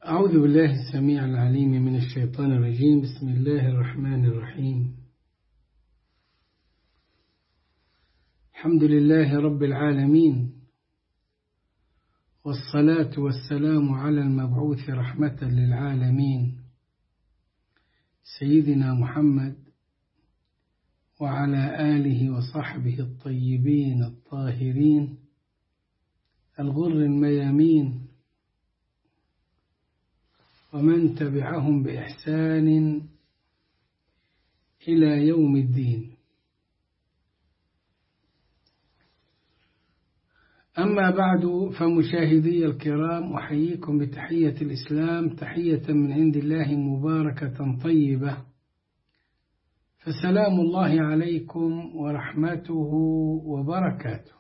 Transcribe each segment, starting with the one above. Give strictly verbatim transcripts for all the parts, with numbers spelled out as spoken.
أعوذ بالله السميع العليم من الشيطان الرجيم. بسم الله الرحمن الرحيم. الحمد لله رب العالمين، والصلاة والسلام على المبعوث رحمة للعالمين سيدنا محمد وعلى آله وصحبه الطيبين الطاهرين الغر الميامين ومن تبعهم بإحسان إلى يوم الدين. أما بعد، فمشاهدي الكرام، أحييكم بتحية الإسلام، تحية من عند الله مباركة طيبة، فسلام الله عليكم ورحمته وبركاته.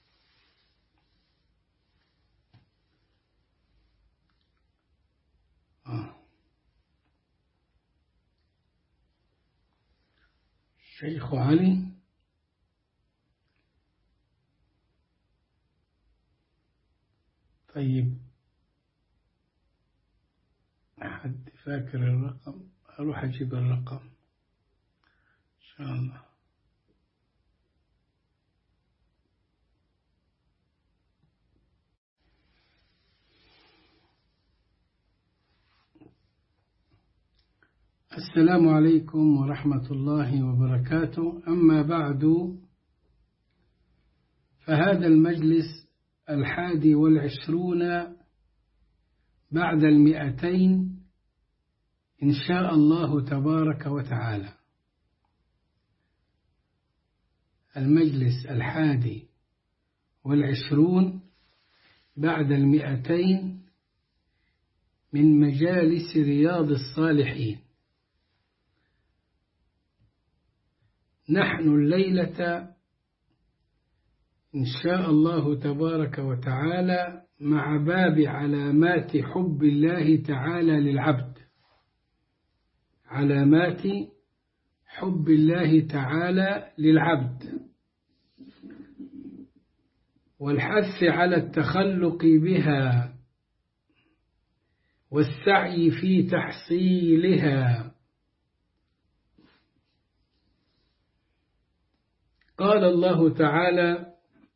شيخ علي طيب، أحد فاكر الرقم؟ أروح أجيب الرقم إن شاء الله. السلام عليكم ورحمة الله وبركاته. أما بعد، فهذا المجلس الحادي والعشرون بعد المئتين إن شاء الله تبارك وتعالى، المجلس الحادي والعشرون بعد المئتين من مجالس رياض الصالحين. نحن الليلة إن شاء الله تبارك وتعالى مع باب علامات حب الله تعالى للعبد، علامات حب الله تعالى للعبد، والحث على التخلق بها والسعي في تحصيلها. قال الله تعالى: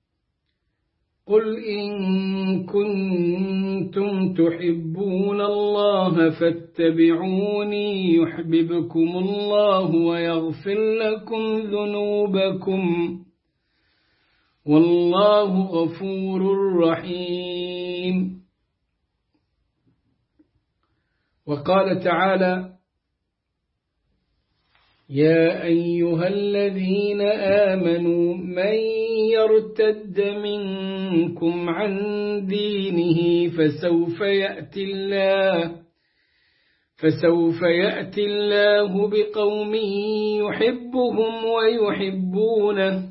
قل إن كنتم تحبون الله فاتبعوني يحببكم الله ويغفر لكم ذنوبكم والله غفور رحيم. وقال تعالى: يا أيها الذين آمنوا من يرتد منكم عن دينه فسوف يأتي الله فسوف يأتي الله بقوم يحبهم ويحبونه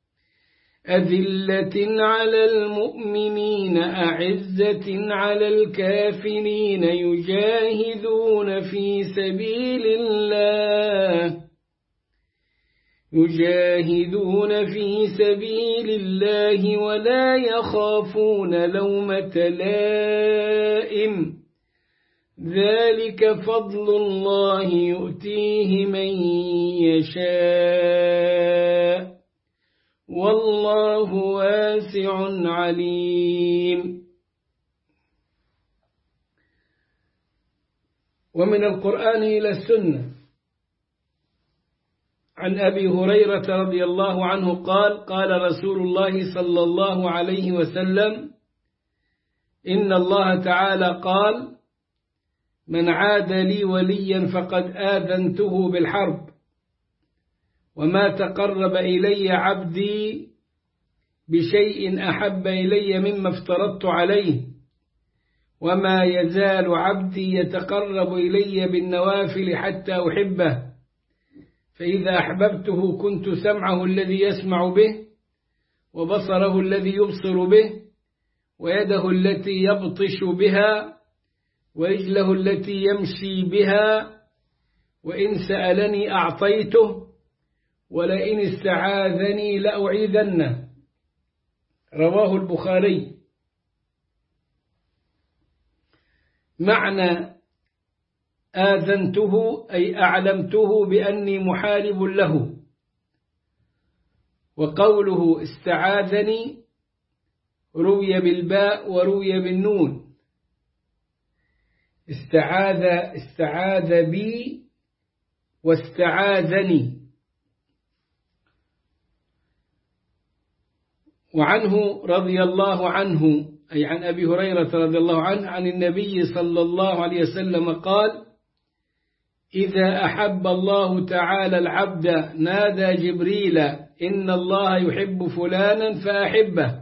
أذلة على المؤمنين أعزة على الكافرين يجاهدون في سبيل الله يجاهدون في سبيل الله ولا يخافون لومة لائم ذلك فضل الله يؤتيه من يشاء والله واسع عليم. ومن القرآن إلى السنة، عن أبي هريرة رضي الله عنه قال: قال رسول الله صلى الله عليه وسلم: إن الله تعالى قال: من عاد لي وليا فقد آذنته بالحرب، وما تقرب إلي عبدي بشيء أحب إلي مما افترضت عليه، وما يزال عبدي يتقرب إلي بالنوافل حتى أحبه، فإذا أحببته كنت سمعه الذي يسمع به وبصره الذي يبصر به ويده التي يبطش بها ورجله التي يمشي بها، وإن سألني أعطيته ولئن استعاذني لأعيذنه. رواه البخاري. معنى آذنته أي أعلمته بأني محارب له. وقوله استعاذني روي بالباء وروي بالنون. استعاذ استعاذ بي واستعاذني. وعنه رضي الله عنه أي عن أبي هريرة رضي الله عنه عن النبي صلى الله عليه وسلم قال: إذا أحب الله تعالى العبد نادى جبريل إن الله يحب فلانا فأحبه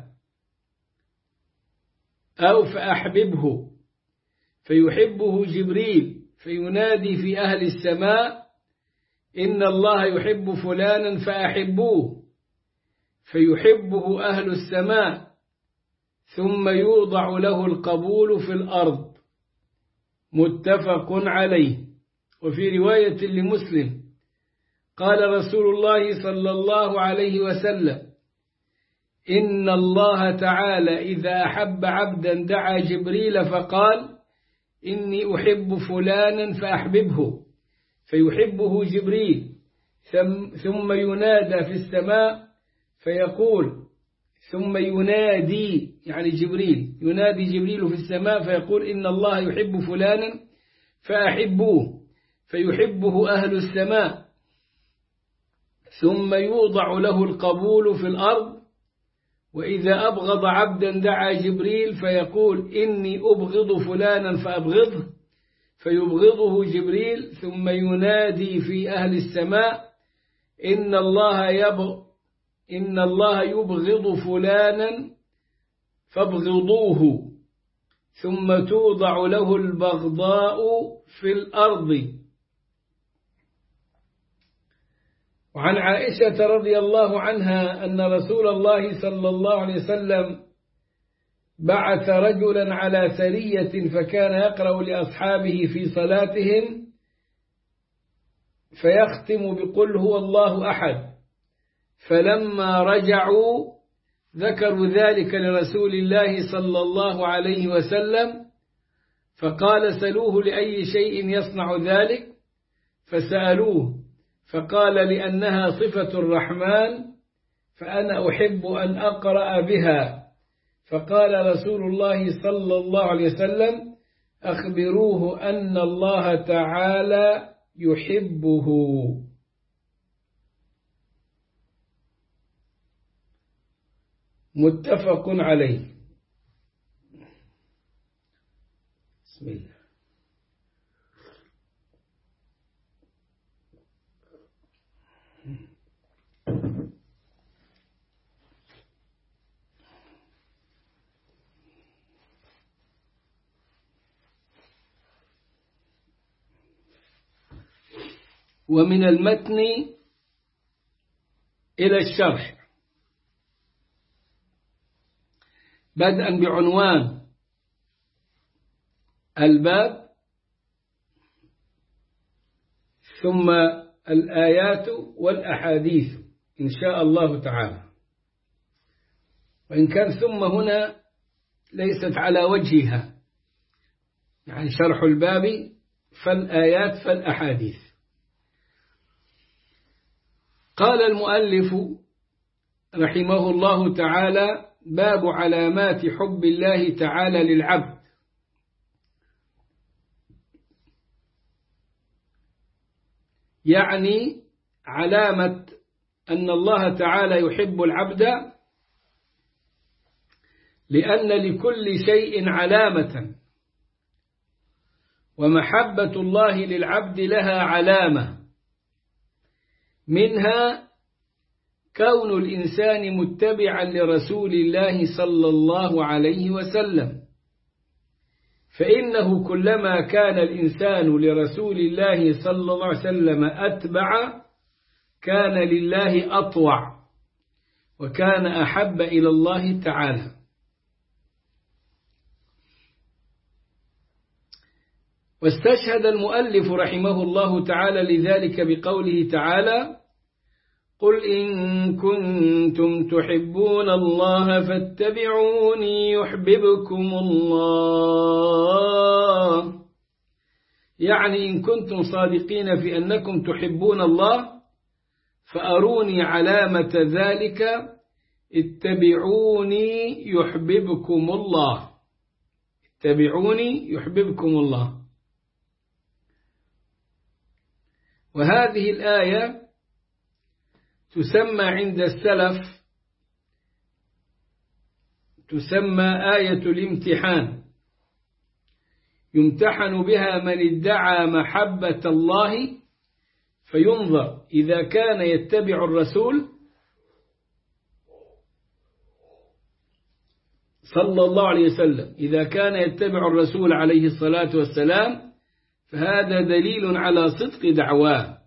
أو فأحببه، فيحبه جبريل فينادي في أهل السماء إن الله يحب فلانا فأحبوه، فيحبه أهل السماء، ثم يوضع له القبول في الأرض. متفق عليه. وفي رواية لمسلم قال رسول الله صلى الله عليه وسلم: إن الله تعالى إذا أحب عبدا دعا جبريل فقال: إني أحب فلانا فأحببه، فيحبه جبريل، ثم ينادى في السماء فيقول ثم ينادي يعني جبريل ينادي جبريل في السماء فيقول: إن الله يحب فلانا فأحبوه، فيحبه أهل السماء، ثم يوضع له القبول في الأرض. وإذا أبغض عبدا دعا جبريل فيقول: إني أبغض فلانا فأبغضه، فيبغضه جبريل، ثم ينادي في أهل السماء: إن الله يبغض إن الله يبغض فلانا فابغضوه، ثم توضع له البغضاء في الأرض. وعن عائشة رضي الله عنها أن رسول الله صلى الله عليه وسلم بعث رجلا على سرية فكان يقرأ لأصحابه في صلاتهم فيختم بقل هو الله أحد، فلما رجعوا ذكروا ذلك لرسول الله صلى الله عليه وسلم، فقال: سلوه لأي شيء يصنع ذلك، فسألوه فقال: لأنها صفة الرحمن فأنا أحب أن أقرأ بها. فقال رسول الله صلى الله عليه وسلم: أخبروه أن الله تعالى يحبه. متفق عليه. بسم الله. ومن المتن إلى الشرح، بدءا بعنوان الباب، ثم الآيات والأحاديث إن شاء الله تعالى. وإن كان ثم هنا ليست على وجهها، يعني شرح الباب فالآيات فالأحاديث. قال المؤلف رحمه الله تعالى: باب علامات حب الله تعالى للعبد. يعني علامة أن الله تعالى يحب العبد، لأن لكل شيء علامة، ومحبة الله للعبد لها علامة، منها كون الإنسان متبعا لرسول الله صلى الله عليه وسلم، فإنه كلما كان الإنسان لرسول الله صلى الله عليه وسلم أتبع كان لله أطوع، وكان أحب إلى الله تعالى. واستشهد المؤلف رحمه الله تعالى لذلك بقوله تعالى: قل إن كنتم تحبون الله فاتبعوني يحببكم الله يعني إن كنتم صادقين في أنكم تحبون الله فأروني علامة ذلك اتبعوني يحببكم الله، اتبعوني يحببكم الله. وهذه الآية تسمى عند السلف تسمى آية الامتحان، يمتحن بها من ادعى محبة الله، فينظر إذا كان يتبع الرسول صلى الله عليه وسلم، إذا كان يتبع الرسول عليه الصلاة والسلام فهذا دليل على صدق دعواه.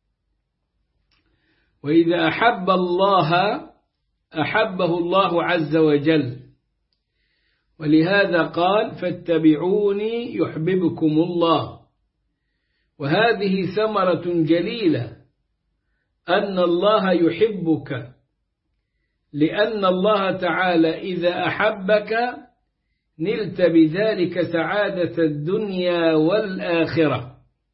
وإذا أحب الله أحبه الله عز وجل، ولهذا قال فاتبعوني يحببكم الله. وهذه ثمرة جليلة أن الله يحبك، لأن الله تعالى إذا أحبك نلت بذلك سعادة الدنيا والآخرة.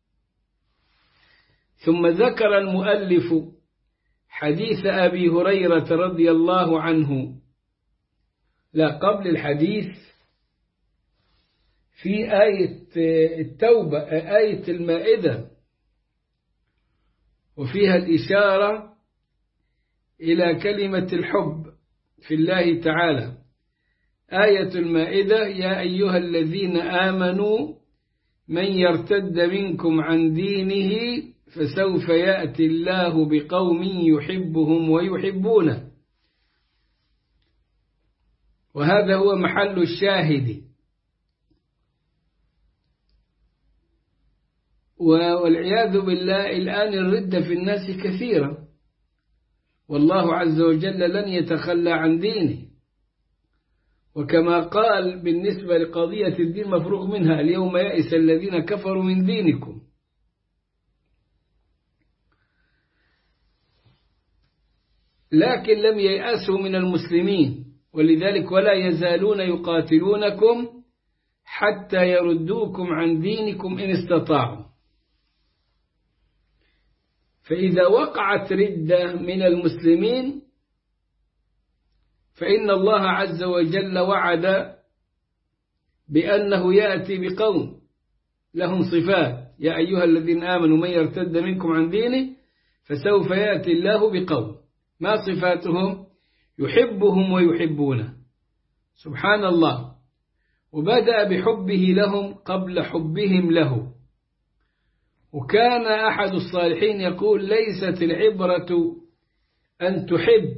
ثم ذكر المؤلف حديث أبي هريرة رضي الله عنه، لا قبل الحديث في آية التوبة، آية المائدة، وفيها الإشارة إلى كلمة الحب في الله تعالى. آية المائدة يا أيها الذين آمنوا من يرتد منكم عن دينه فسوف يأتي الله بقوم يحبهم ويحبونه. وهذا هو محل الشاهد. والعياذ بالله الآن الردة في الناس كثيرة، والله عز وجل لن يتخلى عن دينه. وكما قال بالنسبة لقضية الدين مفروغ منها اليوم يئس الذين كفروا من دينكم. لكن لم ييأسوا من المسلمين، ولذلك ولا يزالون يقاتلونكم حتى يردوكم عن دينكم إن استطاعوا. فإذا وقعت ردة من المسلمين فإن الله عز وجل وعد بأنه يأتي بقوم لهم صفات يا أيها الذين آمنوا من يرتد منكم عن دينه فسوف يأتي الله بقوم، ما صفاتهم؟ يحبهم ويحبونه. سبحان الله. وبدأ بحبه لهم قبل حبهم له. وكان أحد الصالحين يقول ليست العبرة أن تحب،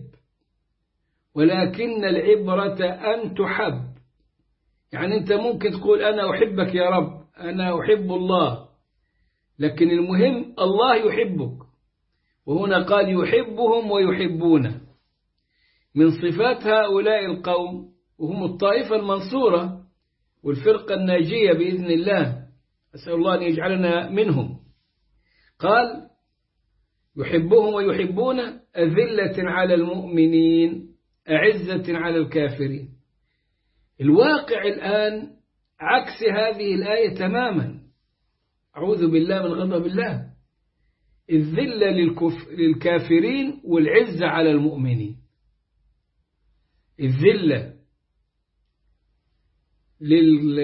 ولكن العبرة أن تحب. يعني أنت ممكن تقول أنا أحبك يا رب، أنا أحب الله، لكن المهم الله يحبك. وهنا قال يحبهم ويحبونه. من صفات هؤلاء القوم وهم الطائفة المنصورة والفرقة الناجية بإذن الله، أسأل الله أن يجعلنا منهم. قال يحبهم ويحبون أذلة على المؤمنين أعزة على الكافرين. الواقع الآن عكس هذه الآية تماما. أعوذ بالله من غضب الله. الذلة للكافرين والعزة على المؤمنين. الذلة لل...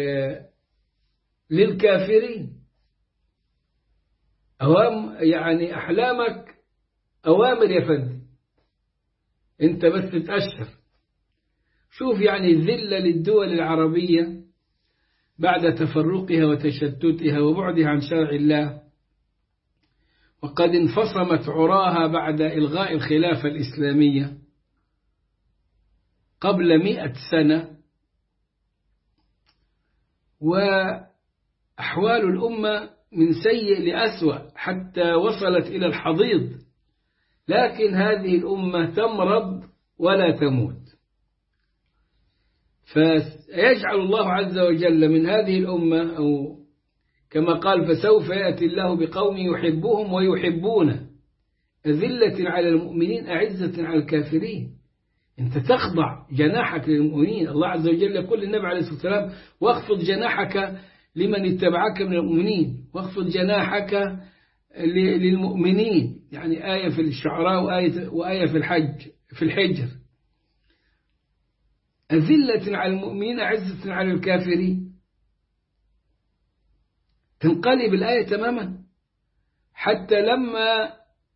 للكافرين. أوام يعني أحلامك أوامر يا فندم، أنت بس تتأشر. شوف يعني الذلة للدول العربية بعد تفرقها وتشتتها وبعدها عن شرع الله، وقد انفصمت عراها بعد إلغاء الخلافة الإسلامية قبل مئة سنة. وأحوال الأمة من سيء لأسوأ حتى وصلت إلى الحضيض، لكن هذه الأمة تمرض ولا تموت. فيجعل الله عز وجل من هذه الأمة، أو كما قال فسوف يأتي الله بقوم يحبهم ويحبونه أذلة على المؤمنين أعزة على الكافرين. أنت تخضع جناحك للمؤمنين. الله عز وجل يقول للنبي عليه الصلاة والسلام واخفض جناحك لمن اتبعك من المؤمنين واخفض جناحك للمؤمنين، يعني آية في الشعراء وآية, وآية في الحج في الحجر. أذلة على المؤمنين أعزة على الكافرين، تنقلب الآية تماما. حتى لما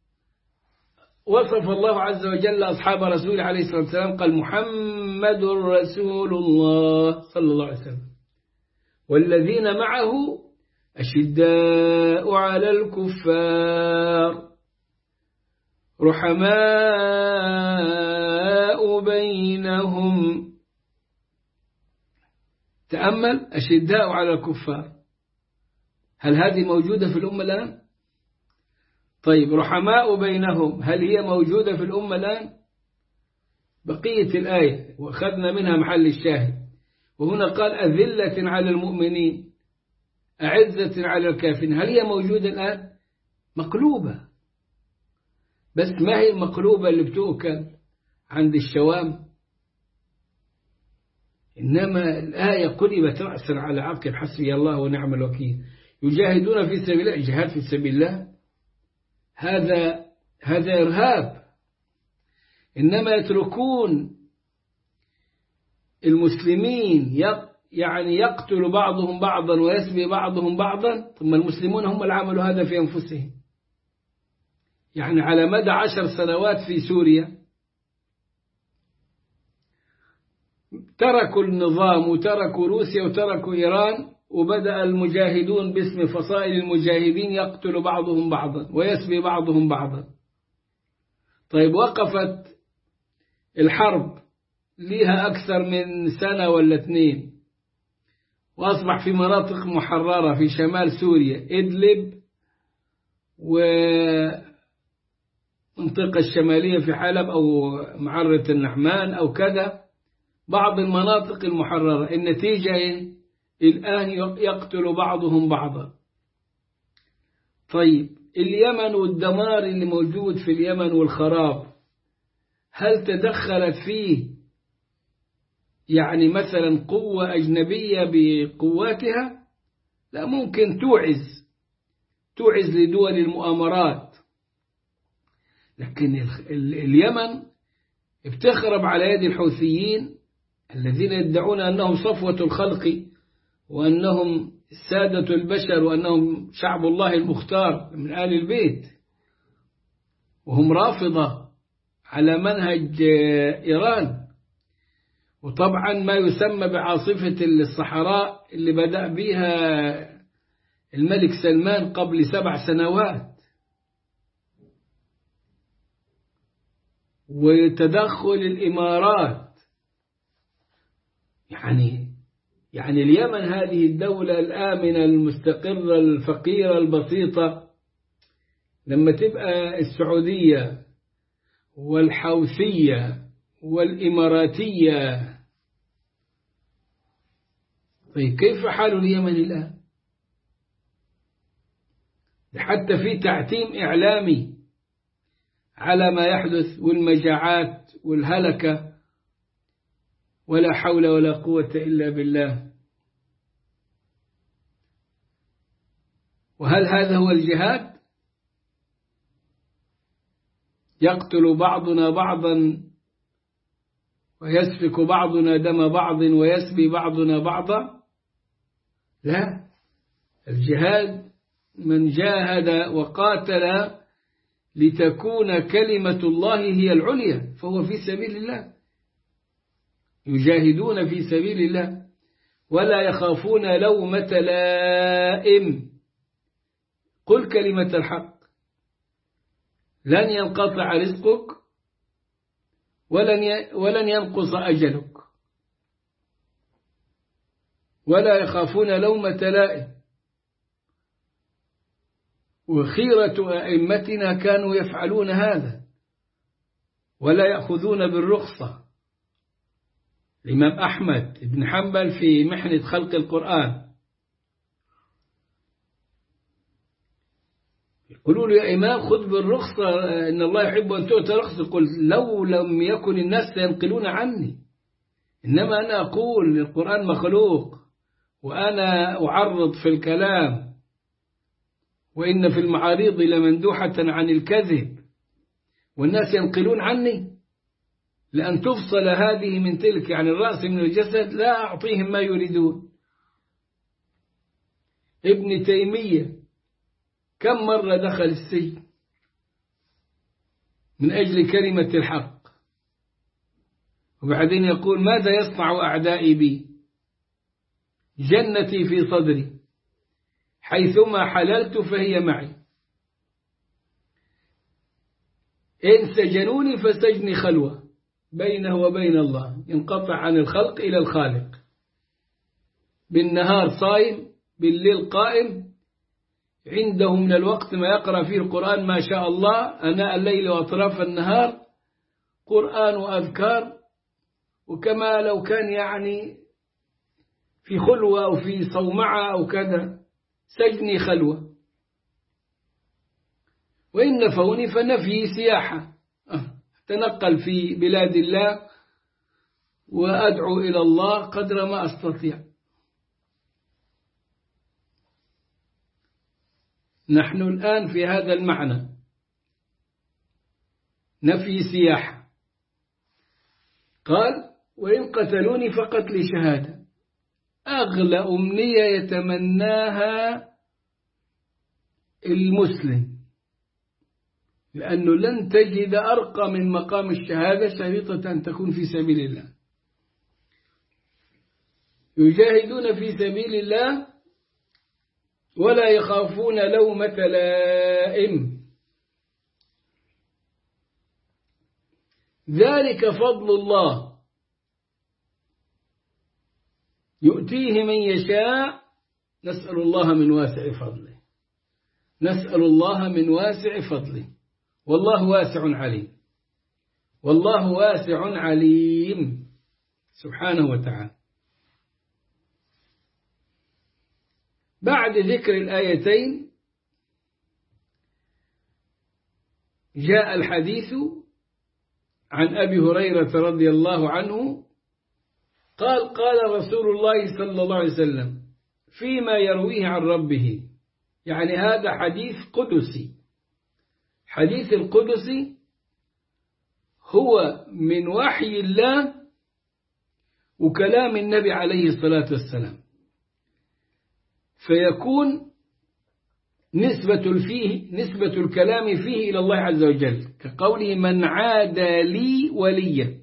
وصف الله عز وجل أصحاب رسول عليه الصلاة والسلام قال محمد رسول الله صلى الله عليه وسلم والذين معه أشداء على الكفار رحماء بينهم. تأمل، أشداء على الكفار، هل هذه موجودة في الأمة الآن؟ طيب رحماء بينهم هل هي موجودة في الأمة الآن؟ بقية الآية وأخذنا منها محل الشاهد. وهنا قال أذلة على المؤمنين أعزة على الكافرين، هل هي موجودة الآن؟ مقلوبة، بس ما هي المقلوبة اللي بتؤكل عند الشوام، إنما الآية قلبت رأسا على عقب حسبي الله ونعم الوكيل. يجاهدون في سبيل الله، جهاد في سبيل الله هذا هذا إرهاب، إنما يتركون المسلمين يعني يقتل بعضهم بعضا ويسبي بعضهم بعضا، ثم المسلمون هم اللي عملوا هذا في أنفسهم. يعني على مدى عشر سنوات في سوريا تركوا النظام وتركوا روسيا وتركوا إيران، وبدأ المجاهدون باسم فصائل المجاهدين يقتل بعضهم بعضا ويسبي بعضهم بعضا. طيب وقفت الحرب لها أكثر من سنة ولا اثنين، وأصبح في مناطق محررة في شمال سوريا إدلب ومنطقة الشمالية في حلب أو معرة النعمان أو كذا، بعض المناطق المحررة. النتيجة إيه؟ الآن يقتل بعضهم بعضا. طيب اليمن والدمار اللي موجود في اليمن والخراب، هل تدخلت فيه يعني مثلا قوة أجنبية بقواتها؟ لا، ممكن توعز توعز لدول المؤامرات، لكن اليمن بتخرب على يد الحوثيين الذين يدعون أنهم صفوة الخلق وأنهم سادة البشر وأنهم شعب الله المختار من آل البيت، وهم رافضة على منهج إيران. وطبعا ما يسمى بعاصفة الصحراء اللي بدأ بها الملك سلمان قبل سبع سنوات، وتدخل الإمارات. يعني يعني اليمن هذه الدولة الآمنة المستقرة الفقيرة البسيطة، لما تبقى السعودية والحوثية والإماراتية، طيب كيف حال اليمن الآن؟ حتى في تعتيم إعلامي على ما يحدث والمجاعات والهلكة، ولا حول ولا قوة إلا بالله. وهل هذا هو الجهاد؟ يقتل بعضنا بعضا ويسفك بعضنا دم بعض ويسبي بعضنا بعضا؟ لا، الجهاد من جاهد وقاتل لتكون كلمة الله هي العليا فهو في سبيل الله. يجاهدون في سبيل الله ولا يخافون لومة لائم. قل كلمة الحق، لن ينقطع رزقك ولن ولن ينقص أجلك، ولا يخافون لومة لائم. وخيرة أئمتنا كانوا يفعلون هذا ولا يأخذون بالرخصة. الإمام أحمد بن حنبل في محنة خلق القرآن يقولوا له يا إمام خذ بالرخصة، إن الله يحب أن تؤتى رخصة. قل لو لم يكن الناس سينقلون عني، إنما أنا أقول القرآن مخلوق وأنا أعرض في الكلام، وإن في المعاريض لمندوحة عن الكذب، والناس ينقلون عني، لأن تفصل هذه من تلك، يعني الرأس من الجسد، لا أعطيهم ما يريدون. ابن تيمية كم مرة دخل السجن من أجل كلمة الحق، وبعدين يقول ماذا يصنع أعدائي بي؟ جنتي في صدري، حيثما حللت فهي معي، إن سجنوني فسجني خلوة بينه وبين الله، ينقطع عن الخلق إلى الخالق، بالنهار صائم بالليل قائم، عنده من الوقت ما يقرأ فيه القرآن ما شاء الله، أناء الليل وأطراف النهار قرآن وأذكار، وكما لو كان يعني في خلوة أو في صومعة أو كذا، سجني خلوة. وإن نفوني فنفي سياحة، تنقل في بلاد الله وأدعو إلى الله قدر ما أستطيع. نحن الآن في هذا المعنى، نفي سياحة. قال وإن قتلوني فقتلي شهادة، أغلى أمنية يتمناها المسلم، لأنه لن تجد أرقى من مقام الشهادة، شريطة أن تكون في سبيل الله. يجاهدون في سبيل الله ولا يخافون لومة لائم، ذلك فضل الله يؤتيه من يشاء، نسأل الله من واسع فضله، نسأل الله من واسع فضله، والله واسع عليم، والله واسع عليم سبحانه وتعالى. بعد ذكر الآيتين جاء الحديث عن أبي هريرة رضي الله عنه قال قال رسول الله صلى الله عليه وسلم فيما يرويه عن ربه، يعني هذا حديث قدسي. حديث القدسي هو من وحي الله وكلام النبي عليه الصلاة والسلام، فيكون نسبة فيه نسبة الكلام فيه إلى الله عز وجل، كقوله من عادى لي وليا،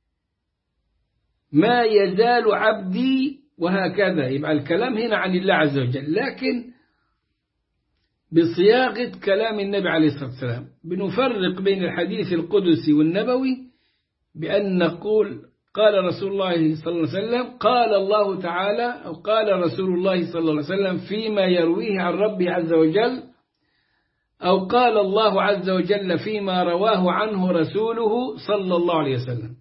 ما يزال عبدي، وهكذا. يبقى الكلام هنا عن الله عز وجل، لكن بصياغة كلام النبي عليه الصلاة والسلام. بنفرق بين الحديث القدسي والنبوي بأن نقول قال رسول الله صلى الله عليه وسلم، قال الله تعالى، أو قال رسول الله صلى الله عليه وسلم فيما يرويه عن ربه عز وجل، أو قال الله عز وجل فيما رواه عنه رسوله صلى الله عليه وسلم.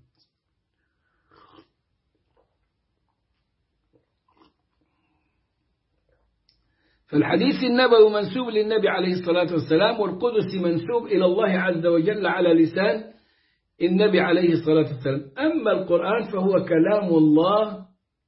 فالحديث النبوي منسوب للنبي عليه الصلاة والسلام، والقدسي منسوب إلى الله عز وجل على لسان النبي عليه الصلاة والسلام. أما القرآن فهو كلام الله،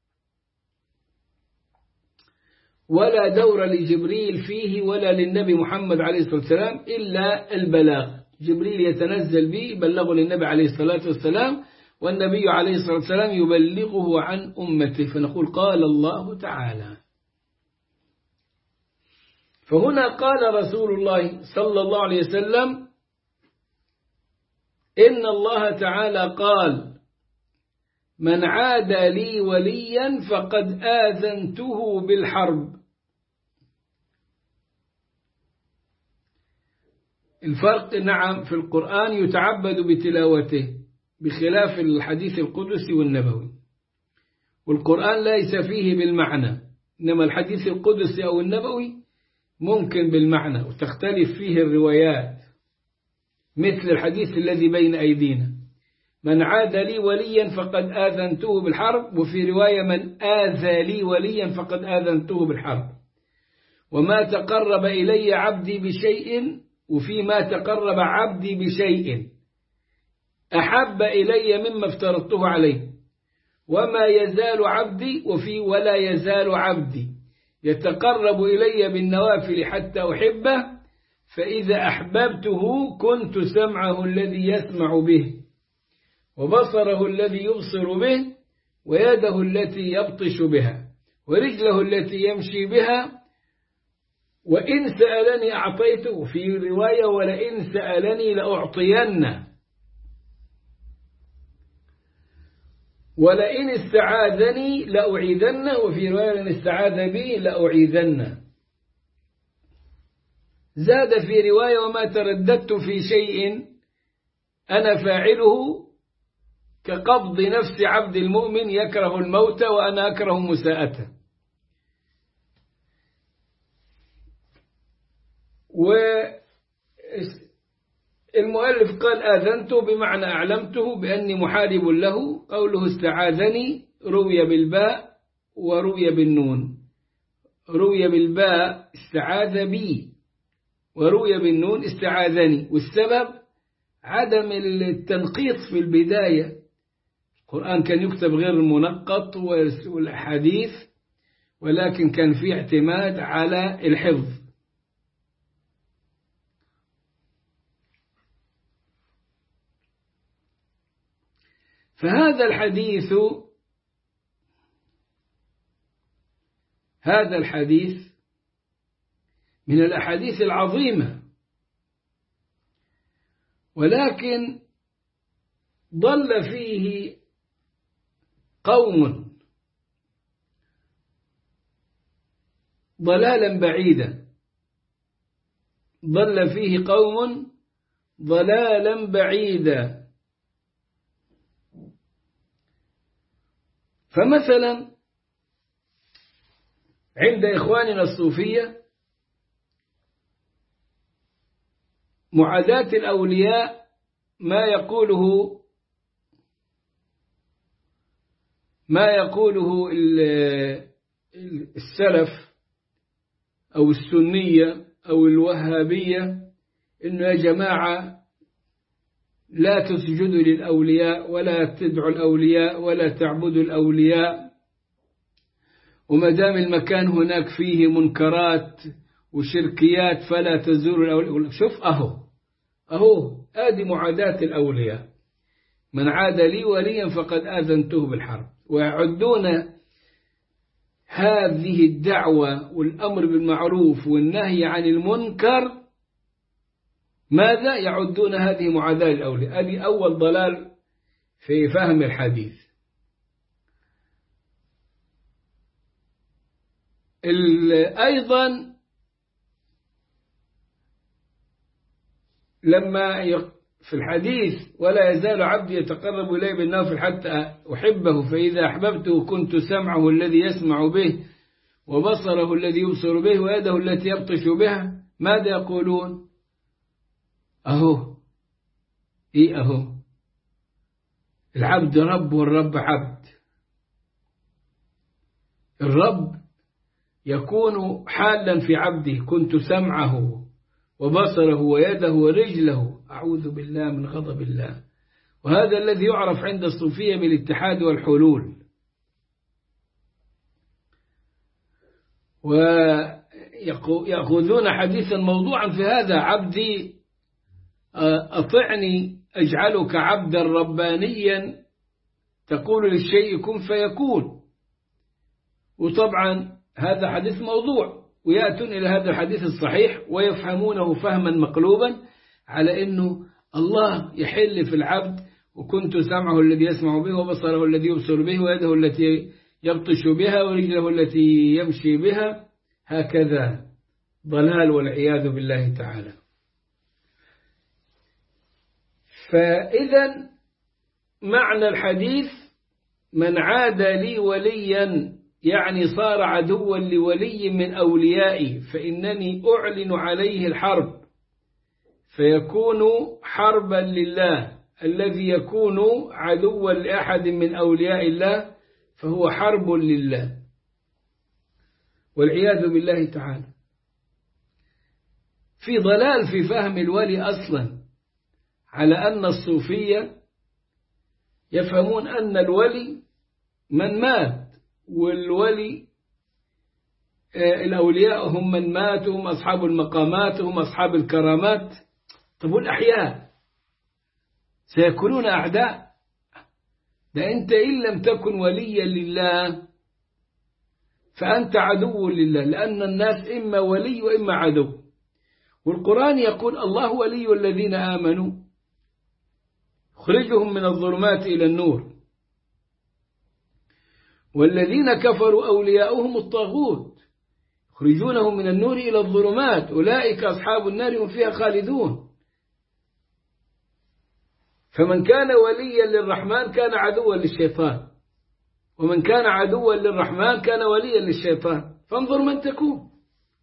ولا دور لجبريل فيه ولا للنبي محمد عليه الصلاة والسلام إلا البلاغ. جبريل يتنزل به يبلغه للنبي عليه الصلاة والسلام، والنبي عليه الصلاة والسلام يبلغه عن أمته، فنقول قال الله تعالى. فهنا قال رسول الله صلى الله عليه وسلم إن الله تعالى قال من عادى لي وليا فقد آذنته بالحرب. الفرق نعم في القرآن يتعبد بتلاوته بخلاف الحديث القدسي والنبوي، والقرآن ليس فيه بالمعنى، إنما الحديث القدسي أو النبوي ممكن بالمعنى، وتختلف فيه الروايات، مثل الحديث الذي بين أيدينا من عاد لي وليا فقد آذنته بالحرب، وفي رواية من آذى لي وليا فقد آذنته بالحرب. وما تقرب إلي عبدي بشيء، وفيما تقرب عبدي بشيء أحب إلي مما افترضته عليه. وما يزال عبدي، وفي ولا يزال عبدي يتقرب إلي بالنوافل حتى أحبه، فإذا أحببته كنت سمعه الذي يسمع به، وبصره الذي يبصر به، ويده التي يبطش بها، ورجله التي يمشي بها، وإن سألني أعطيته، في رواية ولئن سألني لأعطينه، ولئن استعاذني لأعيذنه، وفي رواية لئن استعاذ بي لأعيذنه. زاد في رواية وما ترددت في شيء أنا فاعله كقبض نفس عبد المؤمن يكره الموت وأنا أكره مساءته. والمؤلف قال آذنته بمعنى أعلمته بأني محارب له. قوله استعاذني روي بالباء وروي بالنون، روي بالباء استعاذ بي، وروي بالنون استعاذني، والسبب عدم التنقيط في البداية. القرآن كان يكتب غير منقط والحديث، ولكن كان في اعتماد على الحفظ. فهذا الحديث هذا الحديث من الأحاديث العظيمة، ولكن ضل فيه قوم ضلالا بعيدا، ضل فيه قوم ضلالا بعيدا. فمثلا عند إخواننا الصوفية معاداة الأولياء ما يقوله ما يقوله السلف أو السنية أو الوهابية، إنه يا جماعة لا تسجدوا للأولياء ولا تدعوا الأولياء ولا تعبدوا الأولياء، وما دام المكان هناك فيه منكرات وشركيات فلا تزوروا الأولياء. شوف أهو أهو آدي معاداة الأولياء، من عاد لي وليا فقد آذنته بالحرب. ويعدون هذه الدعوة والأمر بالمعروف والنهي عن المنكر، ماذا يعدون هذه معاداة الأولياء؟ هذه أول ضلال في فهم الحديث. أيضا لما في الحديث ولا يزال عبدي يتقرب إلي بالنوافل حتى أحبه، فإذا أحببته كنت سمعه الذي يسمع به، وبصره الذي يبصر به، ويده التي يبطش بها، ماذا يقولون؟ أهو إيه أهو العبد رب والرب عبد. الرب يكون حالا في عبده، كنت سمعه وبصره ويده ورجله، أعوذ بالله من غضب الله. وهذا الذي يعرف عند الصوفية بالاتحاد والحلول. ويأخذون حديثا موضوعا في هذا: عبدي أطعني أجعلك عبدا ربانيا تقول للشيء كن فيكون. وطبعا هذا حديث موضوع، ويأتون إلى هذا الحديث الصحيح ويفهمونه فهما مقلوبا على أنه الله يحل في العبد، وكنت سمعه الذي يسمع به، وبصره الذي يبصر به، ويده التي يبطش بها، ورجله التي يمشي بها. هكذا ضلال والعياذ بالله تعالى. فإذا معنى الحديث من عاد لي وليا، يعني صار عدوا لولي من أوليائي، فإنني أعلن عليه الحرب، فيكون حربا لله. الذي يكون عدوا لأحد من أولياء الله فهو حرب لله والعياذ بالله تعالى. في ضلال في فهم الولي أصلا، على أن الصوفية يفهمون أن الولي من مات، والولي الأولياء هم من ماتوا، هم أصحاب المقامات، هم أصحاب الكرامات. طب والأحياء سيكونون أعداء؟ ده أنت إن لم تكن وليا لله فأنت عدو لله، لأن الناس إما ولي وإما عدو. والقرآن يقول الله ولي الذين آمنوا يخرجهم من الظلمات إلى النور، والذين كفروا أولياؤهم الطاغوت يخرجونهم من النور إلى الظلمات، أولئك أصحاب النار هم فيها خالدون. فمن كان وليا للرحمن كان عدوا للشيطان، ومن كان عدوا للرحمن كان وليا للشيطان. فانظر من تكون،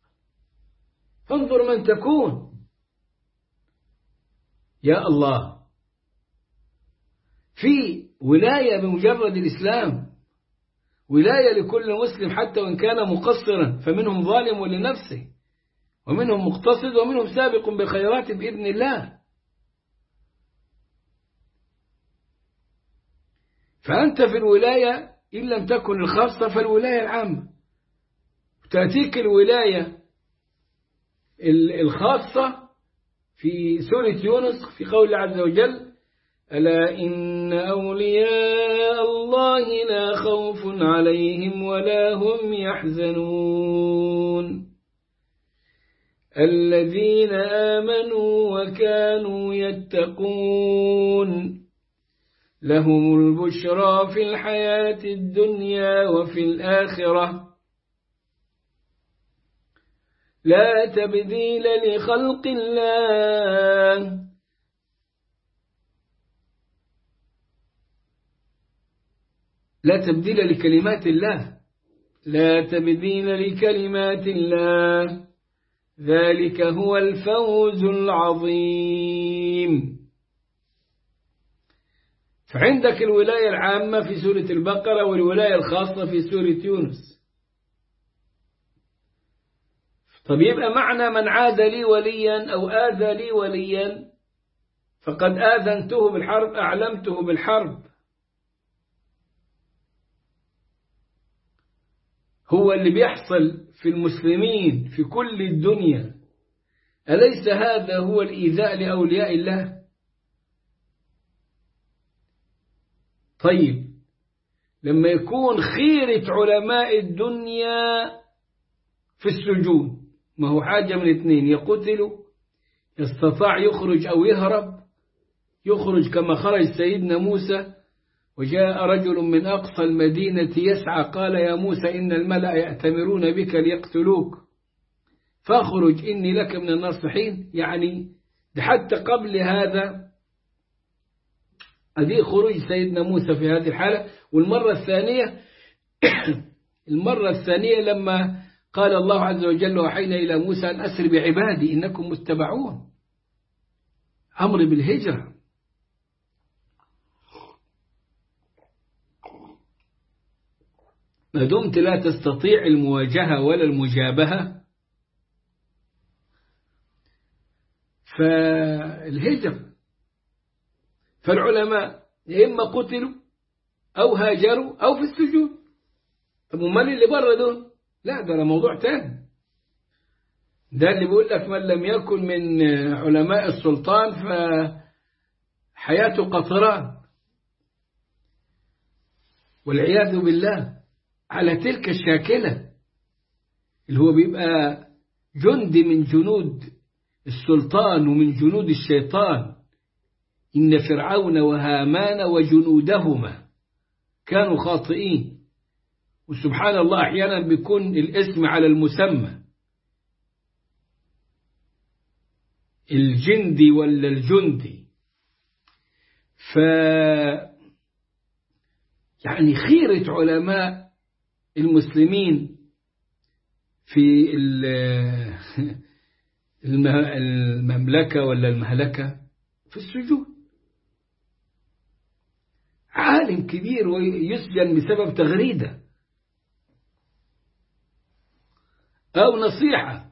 فانظر من تكون. يا الله، في ولاية بمجرد الإسلام، ولاية لكل مسلم حتى وإن كان مقصرا، فمنهم ظالم لنفسه ومنهم مقتصد ومنهم سابق بالخيرات بإذن الله. فأنت في الولاية إن لم تكن الخاصة فالولاية العامة، تأتيك الولاية الخاصة في سورة يونس في قول الله عز وجل: ألا إن أولياء الله لا خوف عليهم ولا هم يحزنون الذين آمنوا وكانوا يتقون لهم البشرى في الحياة الدنيا وفي الآخرة لا تبديل لخلق الله لا تبديل لكلمات الله لا تبديل لكلمات الله ذلك هو الفوز العظيم. فعندك الولاية العامة في سورة البقرة والولاية الخاصة في سورة يونس. طب يبقى معنى من عاد لي وليا أو آذى لي وليا فقد آذنته بالحرب، أعلمته بالحرب. هو اللي بيحصل في المسلمين في كل الدنيا، أليس هذا هو الإيذاء لأولياء الله؟ طيب لما يكون خيرة علماء الدنيا في السجون، ما هو حاجة من اثنين: يقتلوا، يستطاع يخرج أو يهرب. يخرج كما خرج سيدنا موسى وجاء رجل من أقصى المدينة يسعى قال يا موسى إن الملأ يأتمرون بك ليقتلوك فاخرج إني لك من الناصحين. يعني ده حتى قبل هذا أدي خروج سيدنا موسى في هذه الحالة. والمرة الثانية المرة الثانية لما قال الله عز وجل وحينا إلى موسى أن أسر بعبادي إنكم متبعون، أمر بالهجرة. ما دمت لا تستطيع المواجهة ولا المجابهة فالهجرة. فالعلماء يا إما قتلوا أو هاجروا أو في السجون. طب ومن اللي بره دول؟ لا، ده موضوع تاني. ده اللي بيقول لك من لم يكن من علماء السلطان فحياته قطران والعياذ بالله على تلك الشاكلة اللي هو بيبقى جندي من جنود السلطان ومن جنود الشيطان. إن فرعون وهامان وجنودهما كانوا خاطئين. وسبحان الله أحيانا بيكون الاسم على المسمى، الجندي ولا الجندي. ف يعني خيرة علماء المسلمين في المملكة ولا المهلكة في السجون. عالم كبير ويسجن بسبب تغريدة أو نصيحة.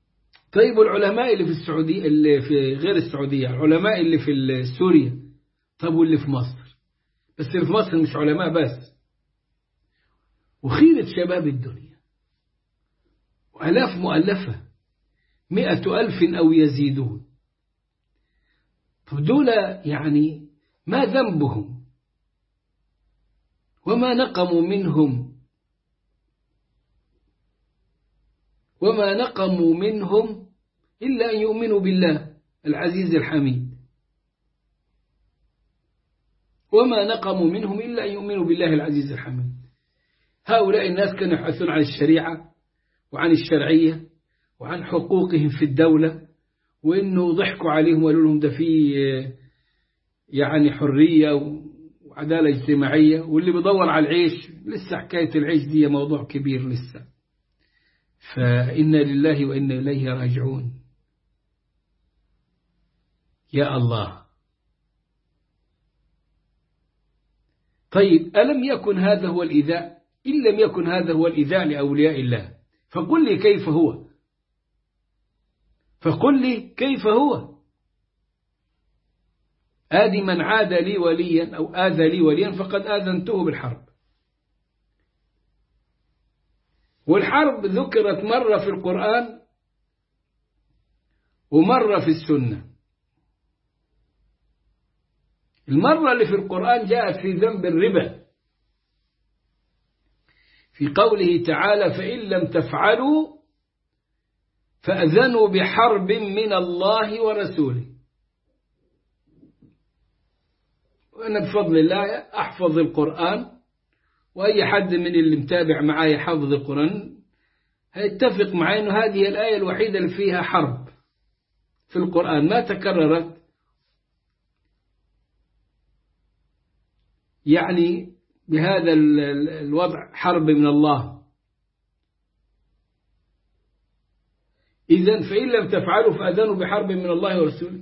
طيب العلماء اللي في السعودية اللي في غير السعودية، العلماء اللي في سوريا طب واللي في مصر؟ بس اللي في مصر مش علماء بس، وخيرة شباب الدنيا وألاف مؤلفة، مئة ألف أو يزيدون. طب دول يعني ما ذنبهم وما نقموا منهم وما نقموا منهم إلا أن يؤمنوا بالله العزيز الحميد، وما نقموا منهم إلا أن يؤمنوا بالله العزيز الحميد. هؤلاء الناس كانوا يبحثون عن الشريعة وعن الشرعية وعن حقوقهم في الدولة، وإنه ضحكوا عليهم وقالوا لهم ده في يعني حرية وعدالة اجتماعية، واللي بيدور على العيش لسه حكاية العيش دي موضوع كبير لسه. فإنا لله وإنا إليه راجعون. يا الله. طيب ألم يكن هذا هو الإيذاء؟ إن لم يكن هذا هو الإيذاء لأولياء الله فقل لي كيف هو، فقل لي كيف هو. آدي من عاد لي وليا أو آذى لي وليا فقد آذنته بالحرب. والحرب ذكرت مرة في القرآن ومرة في السنة. المرة اللي في القرآن جاءت في ذنب الربا في قوله تعالى فإن لم تفعلوا فأذنوا بحرب من الله ورسوله. وأنا بفضل الله أحفظ القرآن، وأي حد من اللي متابع معايا حفظ القرآن هيتفق معي أنه هذه الآية الوحيدة اللي فيها حرب في القرآن، ما تكررت يعني بهذا الوضع حرب من الله. إذن فإن لم تفعلوا فأذنوا بحرب من الله ورسوله.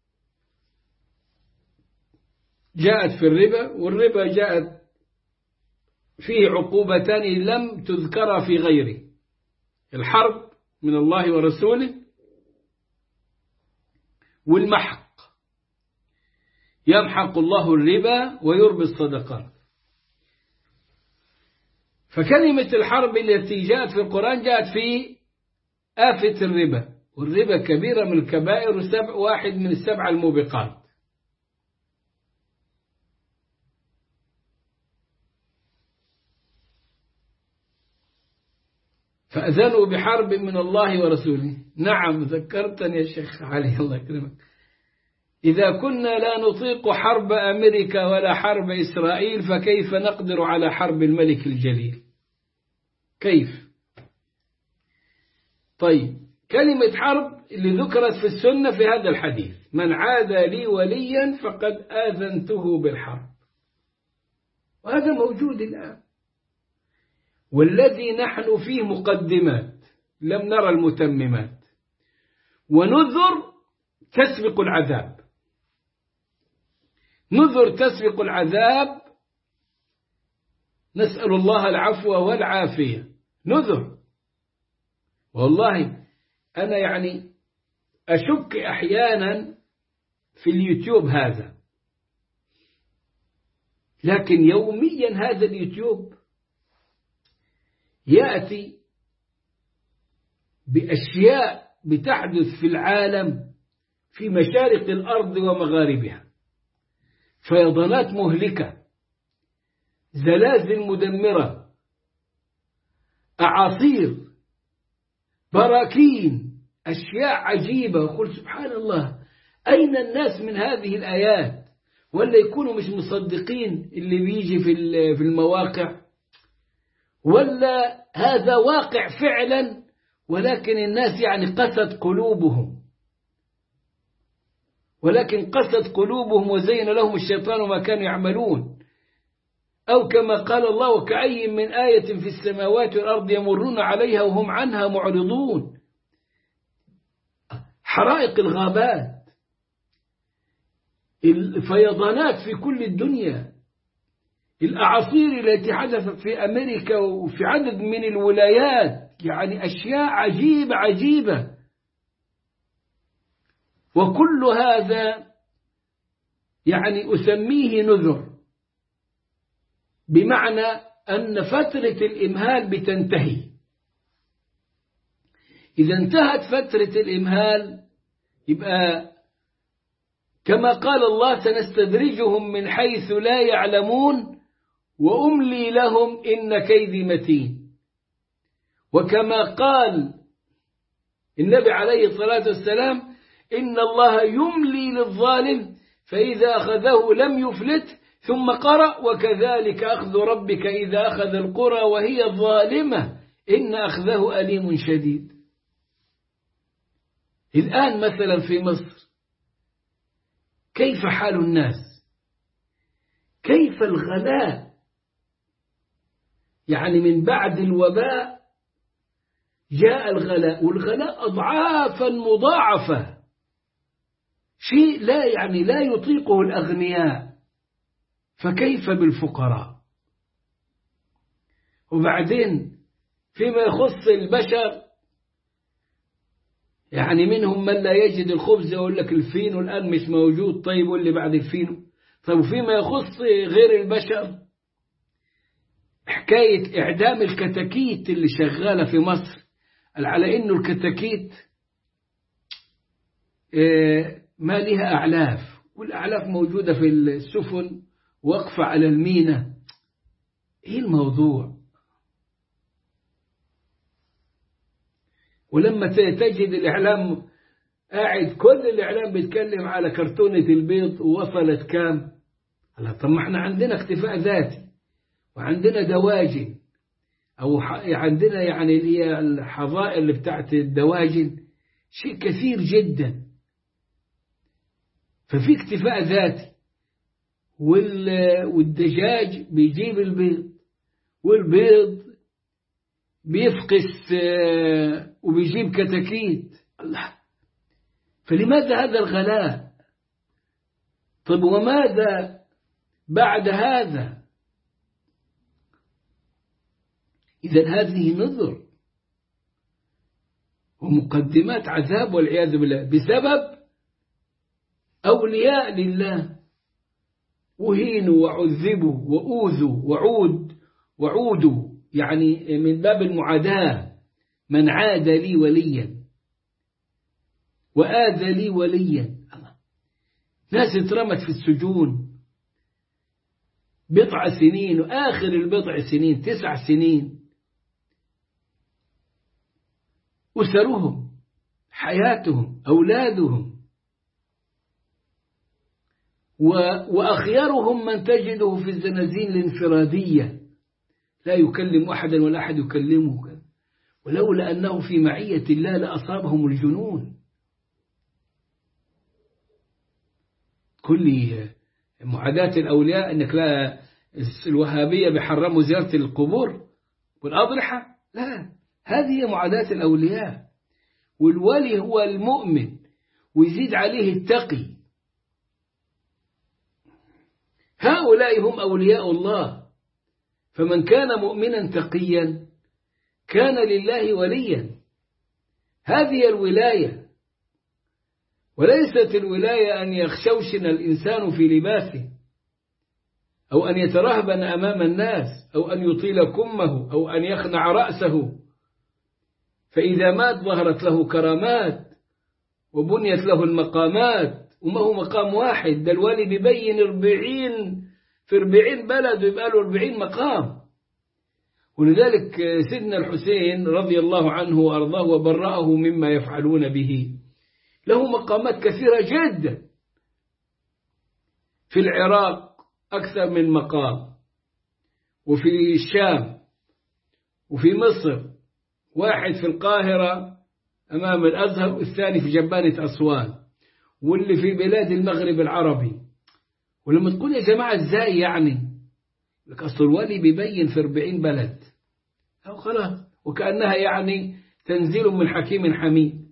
جاءت في الربا، والربا جاءت فيه عقوبتان لم تذكر في غيره: الحرب من الله ورسوله والمحق، يمحق الله الربا ويربي الصدقات. فكلمة الحرب التي جاءت في القرآن جاءت في آفة الربا، والربا كبيرة من الكبائر وسبع واحد من السبع الموبقات. فأذنوا بحرب من الله ورسوله. نعم ذكرتني يا شيخ علي الله يكرمك. إذا كنا لا نطيق حرب أمريكا ولا حرب إسرائيل فكيف نقدر على حرب الملك الجليل؟ كيف؟ طيب كلمة حرب اللي ذكرت في السنة في هذا الحديث: من عاد لي وليا فقد آذنته بالحرب. وهذا موجود الآن، والذي نحن فيه مقدمات لم نرى المتممات، ونذر تسبق العذاب، نذر تسبق العذاب. نسأل الله العفو والعافية. نذر. والله أنا يعني أشك أحيانا في اليوتيوب هذا، لكن يوميا هذا اليوتيوب يأتي بأشياء بتحدث في العالم في مشارق الأرض ومغاربها: فيضانات مهلكة، زلازل مدمرة، أعاصير، براكين، أشياء عجيبة. وقل سبحان الله، أين الناس من هذه الآيات؟ ولا يكونوا مش مصدقين اللي بيجي في المواقع، ولا هذا واقع فعلا ولكن الناس يعني قست قلوبهم، ولكن قست قلوبهم وزين لهم الشيطان ما كانوا يعملون. أو كما قال الله: وكأي من آية في السماوات والأرض يمرون عليها وهم عنها معرضون. حرائق الغابات، الفيضانات في كل الدنيا، الأعاصير التي حدثت في أمريكا وفي عدد من الولايات، يعني أشياء عجيبة عجيبة. وكل هذا يعني أسميه نذر، بمعنى أن فترة الإمهال بتنتهي. إذا انتهت فترة الإمهال يبقى كما قال الله سنستدرجهم من حيث لا يعلمون وأملي لهم إن كيدي متين. وكما قال النبي عليه الصلاة والسلام إن الله يملي للظالم فإذا أخذه لم يفلت، ثم قرأ وكذلك أخذ ربك إذا أخذ القرى وهي ظالمة إن أخذه أليم شديد. الآن مثلا في مصر كيف حال الناس؟ كيف الغلاء؟ يعني من بعد الوباء جاء الغلاء، والغلاء أضعافا مضاعفة، شيء لا يعني لا يطيقه الأغنياء، فكيف بالفقراء؟ وبعدين فيما يخص البشر يعني منهم من لا يجد الخبز يقول لك الفينو الآن مش موجود، طيب واللي بعد الفينو؟ طيب وفيما يخص غير البشر حكاية إعدام الكتاكيت اللي شغالة في مصر، على إنه الكتاكيت ما لها أعلاف، والأعلاف موجودة في السفن وقفة على الميناء. إيه الموضوع؟ ولما تجد الإعلام قاعد كل الإعلام بيتكلم على كرتونة البيض ووصلت كام؟ طب ما احنا عندنا اكتفاء ذاتي وعندنا دواجن، أو عندنا يعني اللي هي الحظائر اللي بتاعت الدواجن شيء كثير جدا، ففي اكتفاء ذاتي. والدجاج بيجيب البيض، والبيض بيفقس وبيجيب كتاكيت. الله، فلماذا هذا الغلاء؟ طب وماذا بعد هذا؟ إذن هذه نذر ومقدمات عذاب والعياذ بالله بسبب أولياء لله وهينوا وعذبوا وأوذوا وعود وعودوا، يعني من باب المعاداة، من عاد لي وليا وآذى لي وليا. ناس اترمت في السجون بضع سنين، وآخر البضع سنين تسع سنين، أسرهم حياتهم أولادهم، وأخيرهم من تجده في الزنازين الانفرادية لا يكلم أحدا ولا أحد يكلمه، ولولا أنه في معية الله لأصابهم الجنون. كل معاداة الأولياء أنك لا الوهابية بيحرموا زيارة القبور والأضرحة، لا، هذه معاداة الأولياء. والولي هو المؤمن ويزيد عليه التقي، هؤلاء هم أولياء الله. فمن كان مؤمنا تقيا كان لله وليا، هذه الولاية. وليست الولاية أن يخشوشن الإنسان في لباسه، أو أن يترهبن أمام الناس، أو أن يطيل كمه، أو أن يخنع رأسه، فإذا مات ظهرت له كرامات وبنيت له المقامات، وما هو مقام واحد، ده الولي بيبين أربعين في أربعين بلد ويبقى له أربعين مقام. ولذلك سيدنا الحسين رضي الله عنه وأرضاه وبرأه مما يفعلون به له مقامات كثيرة جدا. في العراق أكثر من مقام، وفي الشام، وفي مصر، واحد في القاهرة أمام الأزهر، والثاني في جبانة أسوان، واللي في بلاد المغرب العربي. ولما تقول يا جماعة إزاي يعني؟ لك أصل الولي بيبين في أربعين بلد، أو خلاص، وكأنها يعني تنزيل من حكيم حميد.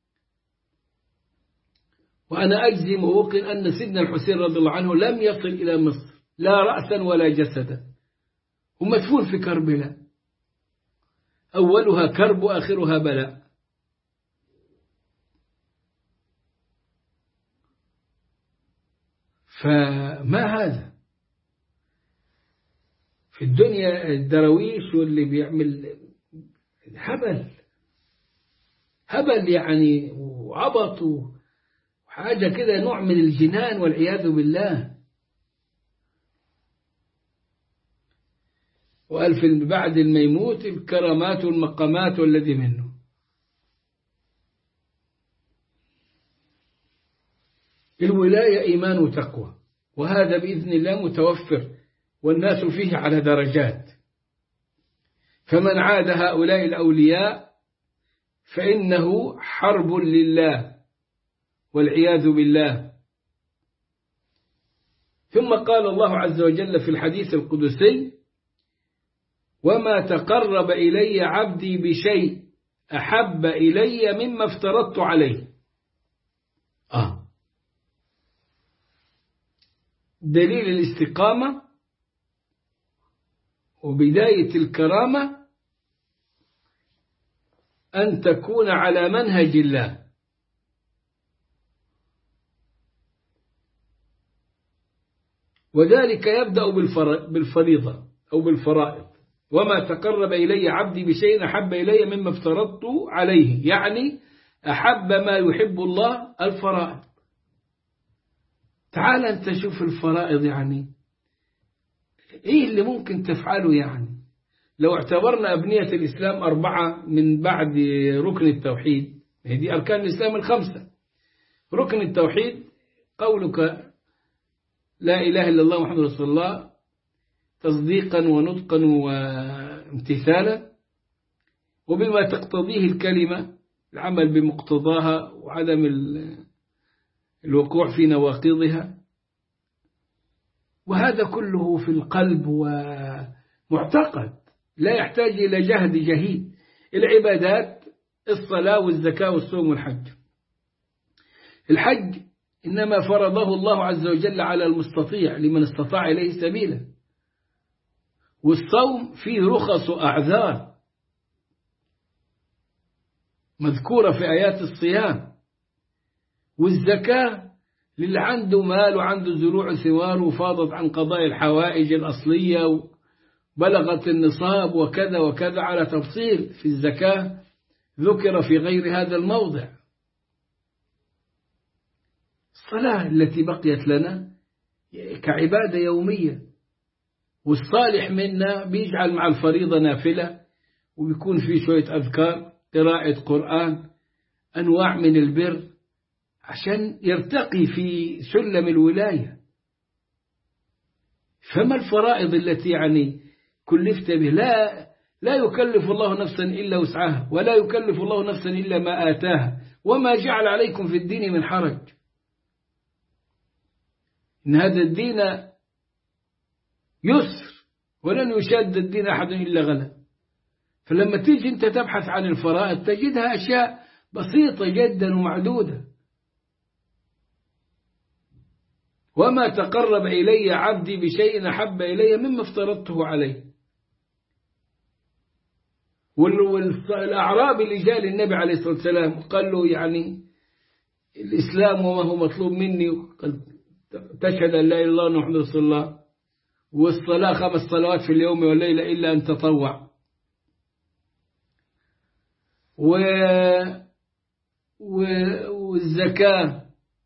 وأنا أجزم وأوقن أن سيدنا الحسين رضي الله عنه لم يصل إلى مصر لا رأسا ولا جسدا، ومدفون في كربلاء، أولها كرب وآخرها بلاء. فما هذا في الدنيا؟ الدرويش واللي بيعمل هبل هبل يعني، وعبط وحاجة كده، نوع من الجنان والعياذ بالله. وقال في بعد الميموت الكرامات والمقامات والذي منه. الولاية إيمان وتقوى، وهذا بإذن الله متوفر، والناس فيه على درجات. فمن عاد هؤلاء الأولياء فإنه حرب لله والعياذ بالله. ثم قال الله عز وجل في الحديث القدسي: وما تقرب إلي عبدي بشيء أحب إلي مما افترضت عليه. آه دليل الاستقامة وبداية الكرامة أن تكون على منهج الله. وذلك يبدأ بالفريضة أو بالفرائض. وما تقرب إلي عبدي بشيء أحب إلي مما افترضت عليه، يعني أحب ما يحب الله الفرائض. تعال أنت شوف الفرائض، يعني إيه اللي ممكن تفعله؟ يعني لو اعتبرنا أبنية الإسلام أربعة من بعد ركن التوحيد، هذه أركان الإسلام الخمسة. ركن التوحيد قولك لا إله إلا الله محمد رسول الله تصديقا ونطقا وامتثالا، وبما تقتضيه الكلمة العمل بمقتضاها وعدم الوقوع في نواقضها، وهذا كله في القلب ومعتقد، لا يحتاج إلى جهد جهيد. العبادات الصلاة والزكاة والصوم والحج. الحج إنما فرضه الله عز وجل على المستطيع لمن استطاع إليه سبيلا، والصوم فيه رخص وأعذار مذكورة في آيات الصيام، والزكاة للي عنده مال وعنده زروع ثمار وفاضت عن قضاء الحوائج الأصلية وبلغت النصاب وكذا وكذا على تفصيل في الزكاة ذكر في غير هذا الموضع. الصلاة التي بقيت لنا كعبادة يومية، والصالح منا بيجعل مع الفريضة نافلة، وبيكون في شوية أذكار، قراءة قرآن، أنواع من البر، عشان يرتقي في سلم الولاية. فما الفرائض التي يعني كلفت به؟ لا لا يكلف الله نفسا إلا وسعها، ولا يكلف الله نفسا إلا ما آتاها، وما جعل عليكم في الدين من حرج. إن هذا الدين يسر، ولن يشاد الدين أحد إلا غلب. فلما تيجي أنت تبحث عن الفرائض تجدها أشياء بسيطة جدا ومعدودة. وما تقرب إلي عبدي بشيء أحب إلي مما افترضته عليه. والأعرابي اللي جاء للنبي عليه الصلاة والسلام قال له يعني الإسلام وما هو مطلوب مني، تشهد أن لا إله إلا الله محمد رسول الله، والصلاة خمس صلوات في اليوم والليلة إلا أن تطوع، و... و... والزكاة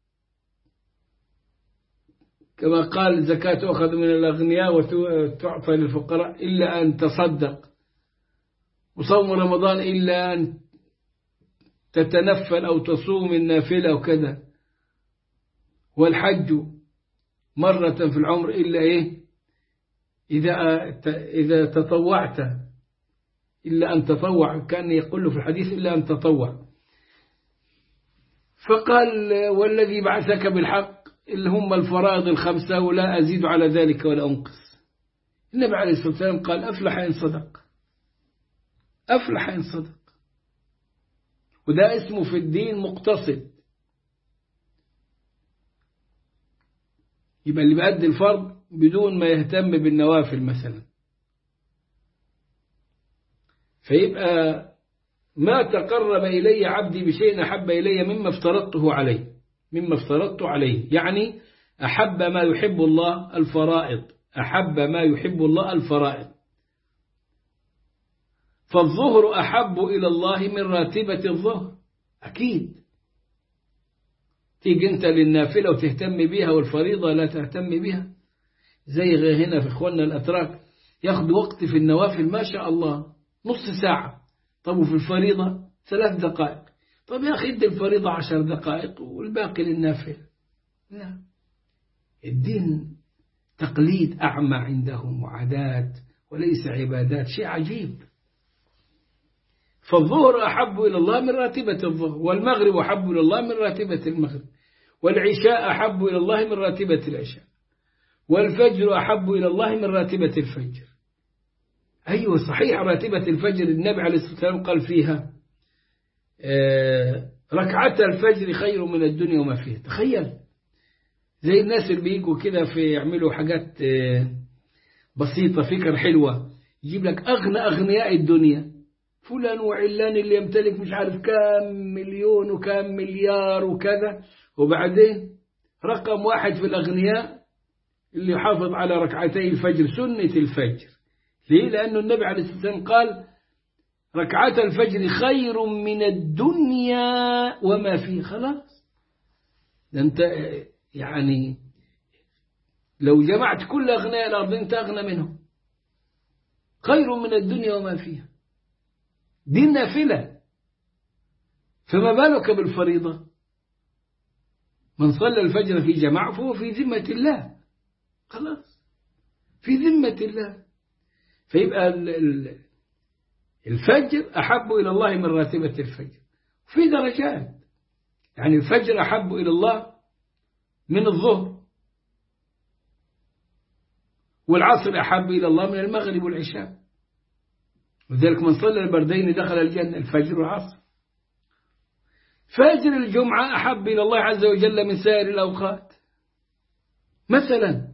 كما قال الزكاة تؤخذ من الأغنياء وتعطى للفقراء إلا أن تصدق، وصوم رمضان إلا أن تتنفل أو تصوم النافلة وكذا، والحج مرة في العمر إلا إيه إذا إذا تطوعت، إلا أن تطوع، كان يقول له في الحديث إلا أن تطوع. فقال والذي بعثك بالحق اللي هم الفرائض الخمسة ولا أزيد على ذلك ولا أنقص. النبي عليه الصلاة والسلام قال أفلح إن صدق، أفلح إن صدق. وده اسمه في الدين مقتصد، يبقى اللي بيأدي الفرض بدون ما يهتم بالنوافل مثلا. فيبقى ما تقرب إلي عبدي بشيء أحب إلي مما افترضته عليه، مما افترضت عليه، يعني أحب ما يحب الله الفرائض، أحب ما يحب الله الفرائض. فالظهر أحب إلى الله من راتبة الظهر أكيد. تيجي أنت للنافلة وتهتم بها والفريضة لا تهتم بها، زي هنا في إخواننا الأتراك ياخد وقت في النوافل ما شاء الله نص ساعة، طب وفي الفريضة ثلاث دقائق، طب يا أخي ادي الفريضة عشر دقائق والباقي للنافلة. لا، الدين تقليد أعمى عندهم وعادات وليس عبادات، شيء عجيب. فالظهر أحب إلى الله من راتبة الظهر، والمغرب أحب إلى الله من راتبة المغرب، والعشاء أحب إلى الله من راتبة العشاء، والفجر أحب إلى الله من راتبة الفجر. أيوة صحيح، راتبة الفجر النبي عليه الصلاة والسلام قال فيها ركعة الفجر خير من الدنيا وما فيها. تخيل زي الناس اللي بيجوا كده في يعملوا حاجات بسيطة، فكرة حلوة، يجيب لك أغنى أغنياء الدنيا، فلان وعلان اللي يمتلك مش عارف كام مليون وكام مليار وكذا، وبعدين رقم واحد في الأغنياء اللي يحافظ على ركعتي الفجر، سنة الفجر. ليه؟ لأنه النبي عليه الصلاة والسلام قال ركعة الفجر خير من الدنيا وما فيه. خلاص ده أنت يعني لو جمعت كل أغنياء الأرض أنت أغنى منهم، خير من الدنيا وما فيها. دي النافلة، فما بالك بالفريضة؟ من صلى الفجر في جماعة فهو في ذمة الله، خلاص في ذمة الله. فيبقى الفجر أحب إلى الله من راتبة الفجر، في درجات، يعني الفجر أحب إلى الله من الظهر، والعصر أحب إلى الله من المغرب والعشاء، وذلك من صلى البردين دخل الجنة، الفجر والعصر. فجر الجمعة أحب إلى الله عز وجل من سائر الأوقات مثلا.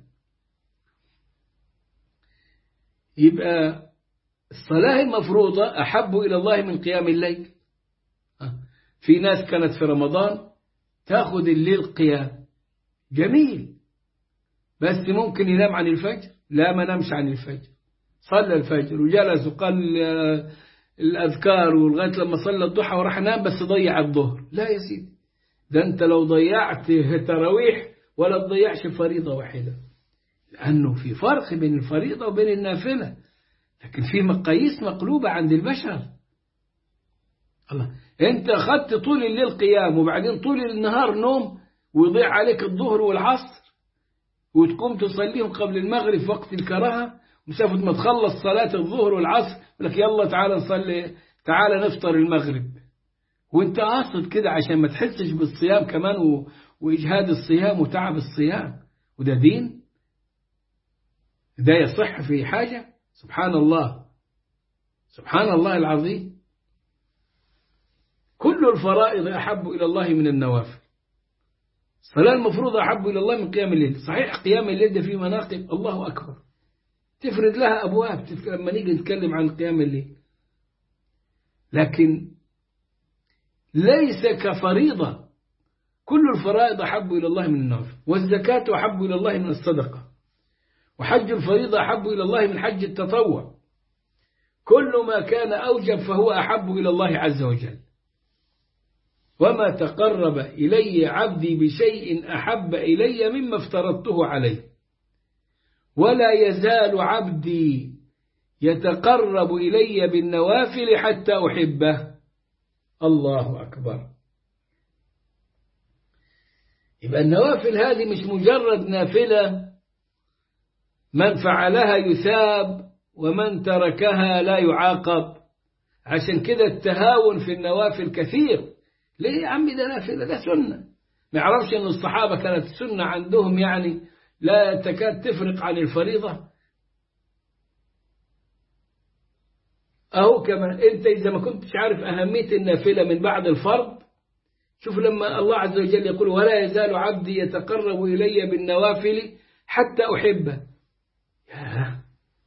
يبقى الصلاة المفروضة أحب إلى الله من قيام الليل. في ناس كانت في رمضان تأخذ الليل قيام جميل، بس ممكن ينام عن الفجر، لا ما نامش عن الفجر، صلى الفجر وجلس وقال الأذكار ولغاية لما صلى الضحى وراح نام، بس ضيع الظهر. لا يا سيدي، ده أنت لو ضيعت تراويح ولا تضيعش فريضة واحدة، لأنه في فرق بين الفريضة وبين النافلة، لكن في مقاييس مقلوبة عند البشر. الله، أنت أخذت طول الليل قيام وبعدين طول النهار نوم ويضيع عليك الظهر والعصر، وتقوم تصليهم قبل المغرب وقت الكراهة، مسافة ما تخلص صلاة الظهر والعصر لك يلا تعالى نصلي، تعالى نفطر المغرب، وانت قاصد كده عشان ما تحسش بالصيام كمان و... وإجهاد الصيام وتعب الصيام. وده دين؟ ده يصح في حاجة؟ سبحان الله، سبحان الله العظيم. كل الفرائض أحب إلى الله من النوافل. الصلاة المفروضة أحب إلى الله من قيام الليل. صحيح قيام الليل ده فيه مناقب الله أكبر، تفرد لها أبواب لما نيجي نتكلم عن قيام الليل، لكن ليس كفريضة. كل الفرائض أحب إلى الله من النوافل، والزكاة أحب إلى الله من الصدقة، وحج الفريضة أحب إلى الله من حج التطوع. كل ما كان أوجب فهو أحب إلى الله عز وجل. وما تقرب إلي عبدي بشيء أحب إلي مما افترضته عليه، ولا يزال عبدي يتقرب إلي بالنوافل حتى أحبه. الله أكبر. يبقى النوافل هذه مش مجرد نافلة من فعلها يثاب ومن تركها لا يعاقب. عشان كده التهاون في النوافل كثير. ليه يا عمي؟ ده نافلة، ده سنة. ما يعرفش أن الصحابة كانت السنة عندهم يعني لا تكاد تفرق عن الفريضة. أهو كمان أنت إذا ما كنتش عارف أهمية النافلة من بعد الفرض، شوف لما الله عز وجل يقول ولا يزال عبدي يتقرب إلي بالنوافل حتى أحبه. ياه،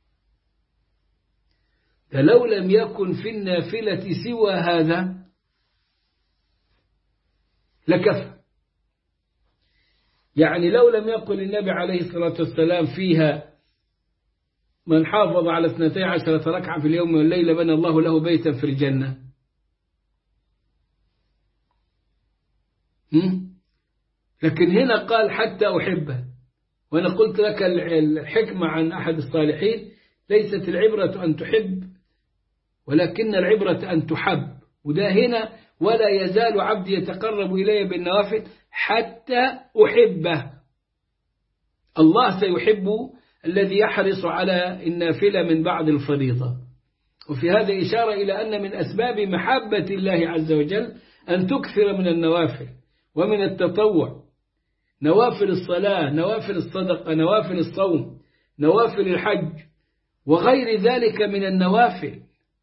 ده لو لم يكن في النافلة سوى هذا لكفى. يعني لو لم يقل النبي عليه الصلاة والسلام فيها من حافظ على اثنتي عشرة ركعة في اليوم والليلة بنى الله له بيتا في الجنة، لكن هنا قال حتى أحبه. وأنا قلت لك الحكمة عن أحد الصالحين ليست العبرة أن تحب ولكن العبرة أن تحب، وده هنا ولا يزال عبدي يتقرب إلي بالنوافل حتى أحبه. الله سيحب الذي يحرص على النافلة من بعد الفريضة. وفي هذا إشارة إلى أن من أسباب محبة الله عز وجل أن تكثر من النوافل ومن التطوع، نوافل الصلاة، نوافل الصدقة، نوافل الصوم، نوافل الحج وغير ذلك من النوافل.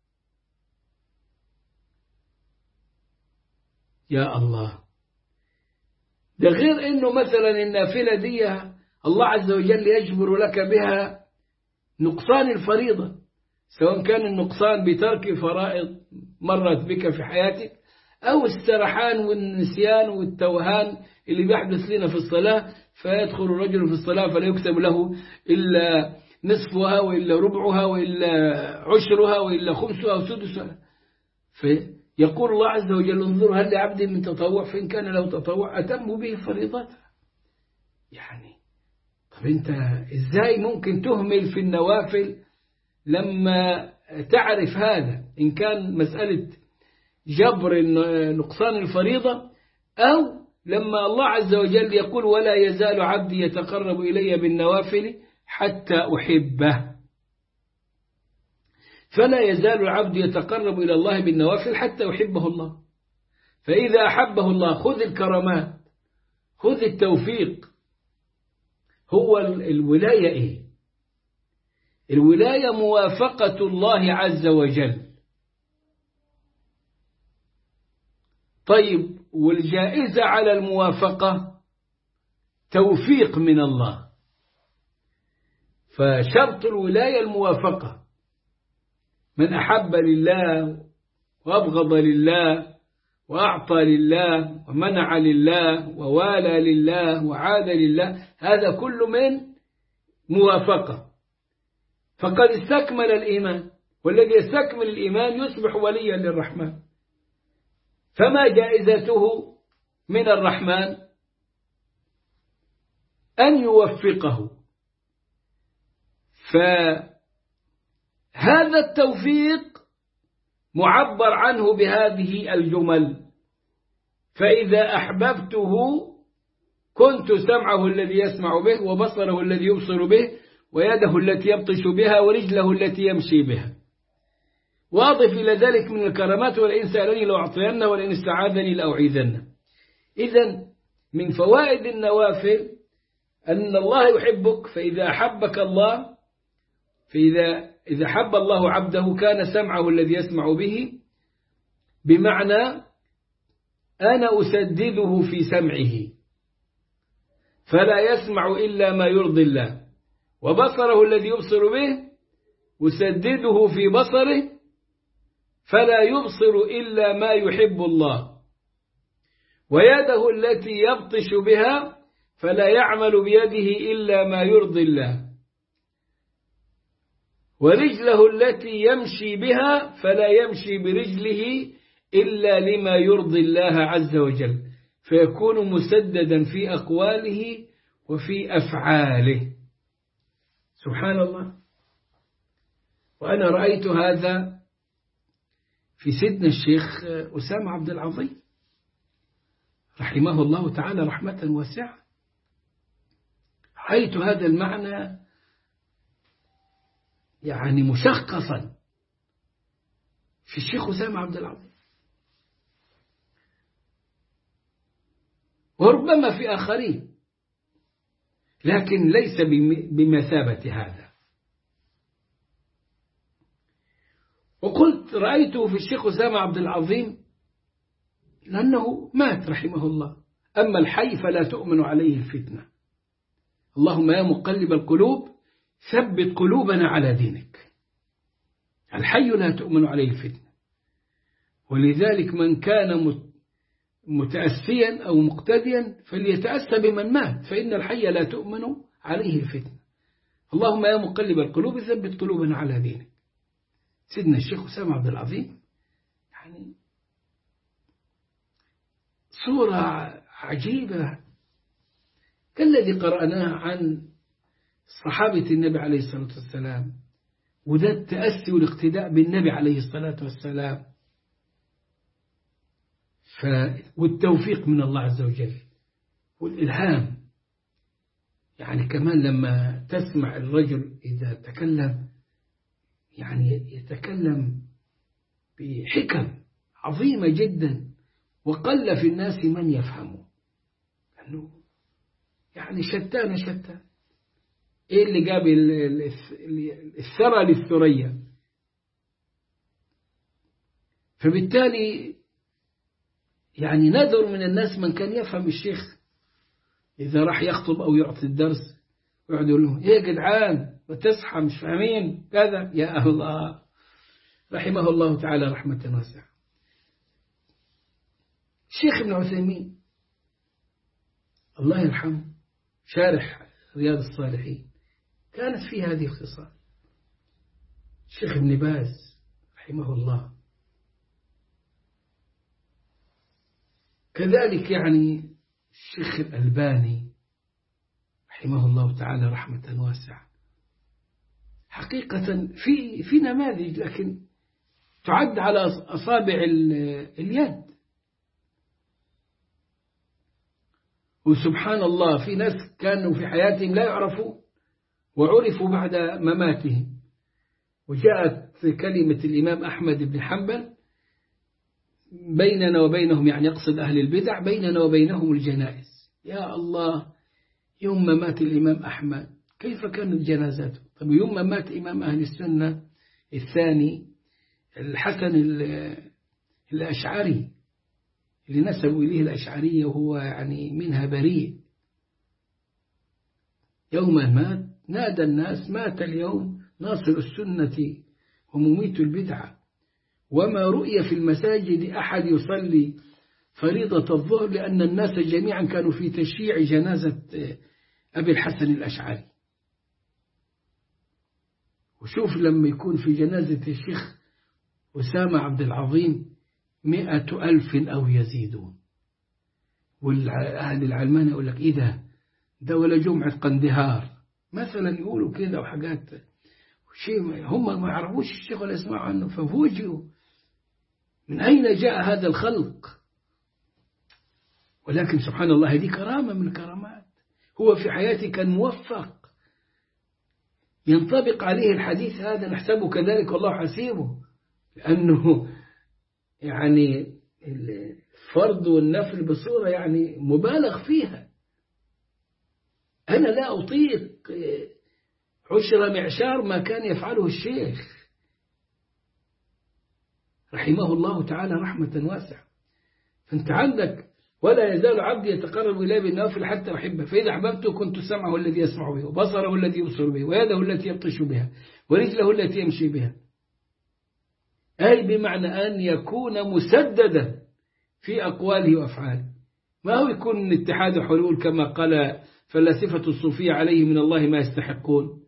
يا الله، ده غير أنه مثلا النافلة دي الله عز وجل يجبر لك بها نقصان الفريضة، سواء كان النقصان بترك فرائض مرت بك في حياتك أو السرحان والنسيان والتوهان اللي بيحدث لنا في الصلاة، فيدخل الرجل في الصلاة فلا يكتب له إلا نصفها وإلا ربعها وإلا عشرها وإلا خمسها وسدسها. فيقول الله عز وجل انظروا هل لعبد من تطوع فإن كان له تطوع أتم به فريضة. يعني طب أنت إزاي ممكن تهمل في النوافل لما تعرف هذا، إن كان مسألة جبر نقصان الفريضة أو لما الله عز وجل يقول ولا يزال عبدي يتقرب إلي بالنوافل حتى أحبه. فلا يزال العبد يتقرب إلى الله بالنوافل حتى يحبه الله. فإذا أحبه الله خذ الكرامات، خذ التوفيق. هو الولاية إيه؟ الولاية موافقة الله عز وجل. طيب والجائزة على الموافقة توفيق من الله. فشرط الولاية الموافقة. من أحب لله وأبغض لله وأعطى لله ومنع لله ووالى لله وعاد لله، هذا كل من موافقة. فقد استكمل الإيمان، والذي يستكمل الإيمان يصبح وليا للرحمن. فما جائزته من الرحمن؟ أن يوفقه. فهذا التوفيق معبر عنه بهذه الجمل: فإذا أحببته كنت سمعه الذي يسمع به وبصره الذي يبصر به ويده التي يبطش بها ورجله التي يمشي بها. وأضف إلى ذلك من الكرامات: ولئن سألني لأعطينه ولئن استعاذني لأعيذنه. إذن من فوائد النوافل أن الله يحبك، فإذا أحبك الله فإذا إذا حب الله عبده كان سمعه الذي يسمع به، بمعنى أنا أسدده في سمعه فلا يسمع إلا ما يرضي الله، وبصره الذي يبصر به أسدده في بصره فلا يبصر إلا ما يحب الله، ويده التي يبطش بها فلا يعمل بيده إلا ما يرضي الله، ورجله التي يمشي بها فلا يمشي برجله إلا لما يرضي الله عز وجل، فيكون مسددا في أقواله وفي أفعاله. سبحان الله. وأنا رأيت هذا في سيدنا الشيخ أسامة عبد العظيم رحمه الله تعالى رحمة واسعة. رأيت هذا المعنى يعني مشخصا في الشيخ أسامة عبد العظيم، وربما في آخرين، لكن ليس بمثابة هذا. وقلت رأيته في الشيخ أسامة عبد العظيم لأنه مات رحمه الله، أما الحي فلا تؤمن عليه الفتنة. اللهم يا مقلب القلوب ثبت قلوبنا على دينك. الحي لا تؤمن عليه الفتنة، ولذلك من كان متأسيا أو مقتديا فليتأسى بمن مات، فإن الحي لا تؤمن عليه الفتنة. اللهم يا مقلب القلوب ثبت قلوبنا على دينك. سيدنا الشيخ أسامة عبد العظيم يعني صورة عجيبة كالذي قرأناه عن صحابة النبي عليه الصلاة والسلام، وده التأسي والاقتداء بالنبي عليه الصلاة والسلام، ف... والتوفيق من الله عز وجل والإلهام. يعني كمان لما تسمع الرجل إذا تكلم يعني يتكلم بحكم عظيمة جدا، وقل في الناس من يفهمه، لأنه يعني شتان شتان. إيه اللي جاب الثرى للثريا؟ فبالتالي يعني نذر من الناس من كان يفهم الشيخ إذا راح يخطب أو يعطي الدرس ويقعد يقول لهم إيه يا جدعان وتصحى مش فاهمين كذا. يا الله، رحمه الله تعالى رحمة واسعة. الشيخ ابن عثيمين الله يرحمه شارح رياض الصالحين كانت في هذه الخصال. الشيخ ابن باز رحمه الله كذلك، يعني الشيخ الألباني رحمه الله تعالى رحمة واسعة. حقيقة في في نماذج لكن تعد على أصابع اليد. وسبحان الله في ناس كانوا في حياتهم لا يعرفوا وعرفوا بعد مماتهم. وجاءت كلمة الإمام أحمد بن حنبل بيننا وبينهم، يعني يقصد أهل البدع، بيننا وبينهم الجنائز. يا الله، يوم ما مات الإمام أحمد كيف كانت جنازته؟ طب يوم ما مات إمام أهل السنة الثاني الحسن الأشعري اللي نسبوا إليه الأشعرية وهو يعني منها بريء، يوم مات نادى الناس مات اليوم ناصر السنة ومميت البدعة. وما رؤي في المساجد أحد يصلي فريضة الظهر لأن الناس جميعا كانوا في تشييع جنازة أبي الحسن الأشعري. وشوف لما يكون في جنازة الشيخ أسامة عبد العظيم مئة ألف أو يزيدون، والأهل العلمان يقول لك إيه ده ده ولا جمعة قندهار مثلا، يقولوا كده وحاجات شيء هم ما يعرفوش الشيخ ولا يسمعوا عنه، ففوجئوا من أين جاء هذا الخلق. ولكن سبحان الله هذه كرامة من الكرامات. هو في حياته كان موفق ينطبق عليه الحديث هذا، نحسبه كذلك والله حسيبه، لأنه يعني الفرض والنفل بصورة يعني مبالغ فيها. أنا لا أطيق عشر معشار ما كان يفعله الشيخ رحمه الله تعالى رحمة واسعة. فأنت عندك ولا يزال عبدي يتقرب إليه بالنوافل حتى أحبه، فإذا أحببته كنت سمعه الذي يسمع به وبصره الذي يبصر به ويده التي يبطش بها ورجله التي يمشي بها. أي بمعنى أن يكون مسددا في أقواله وأفعاله، ما هو يكون اتحاد حلول كما قال فلاسفة الصوفية عليه من الله ما يستحقون.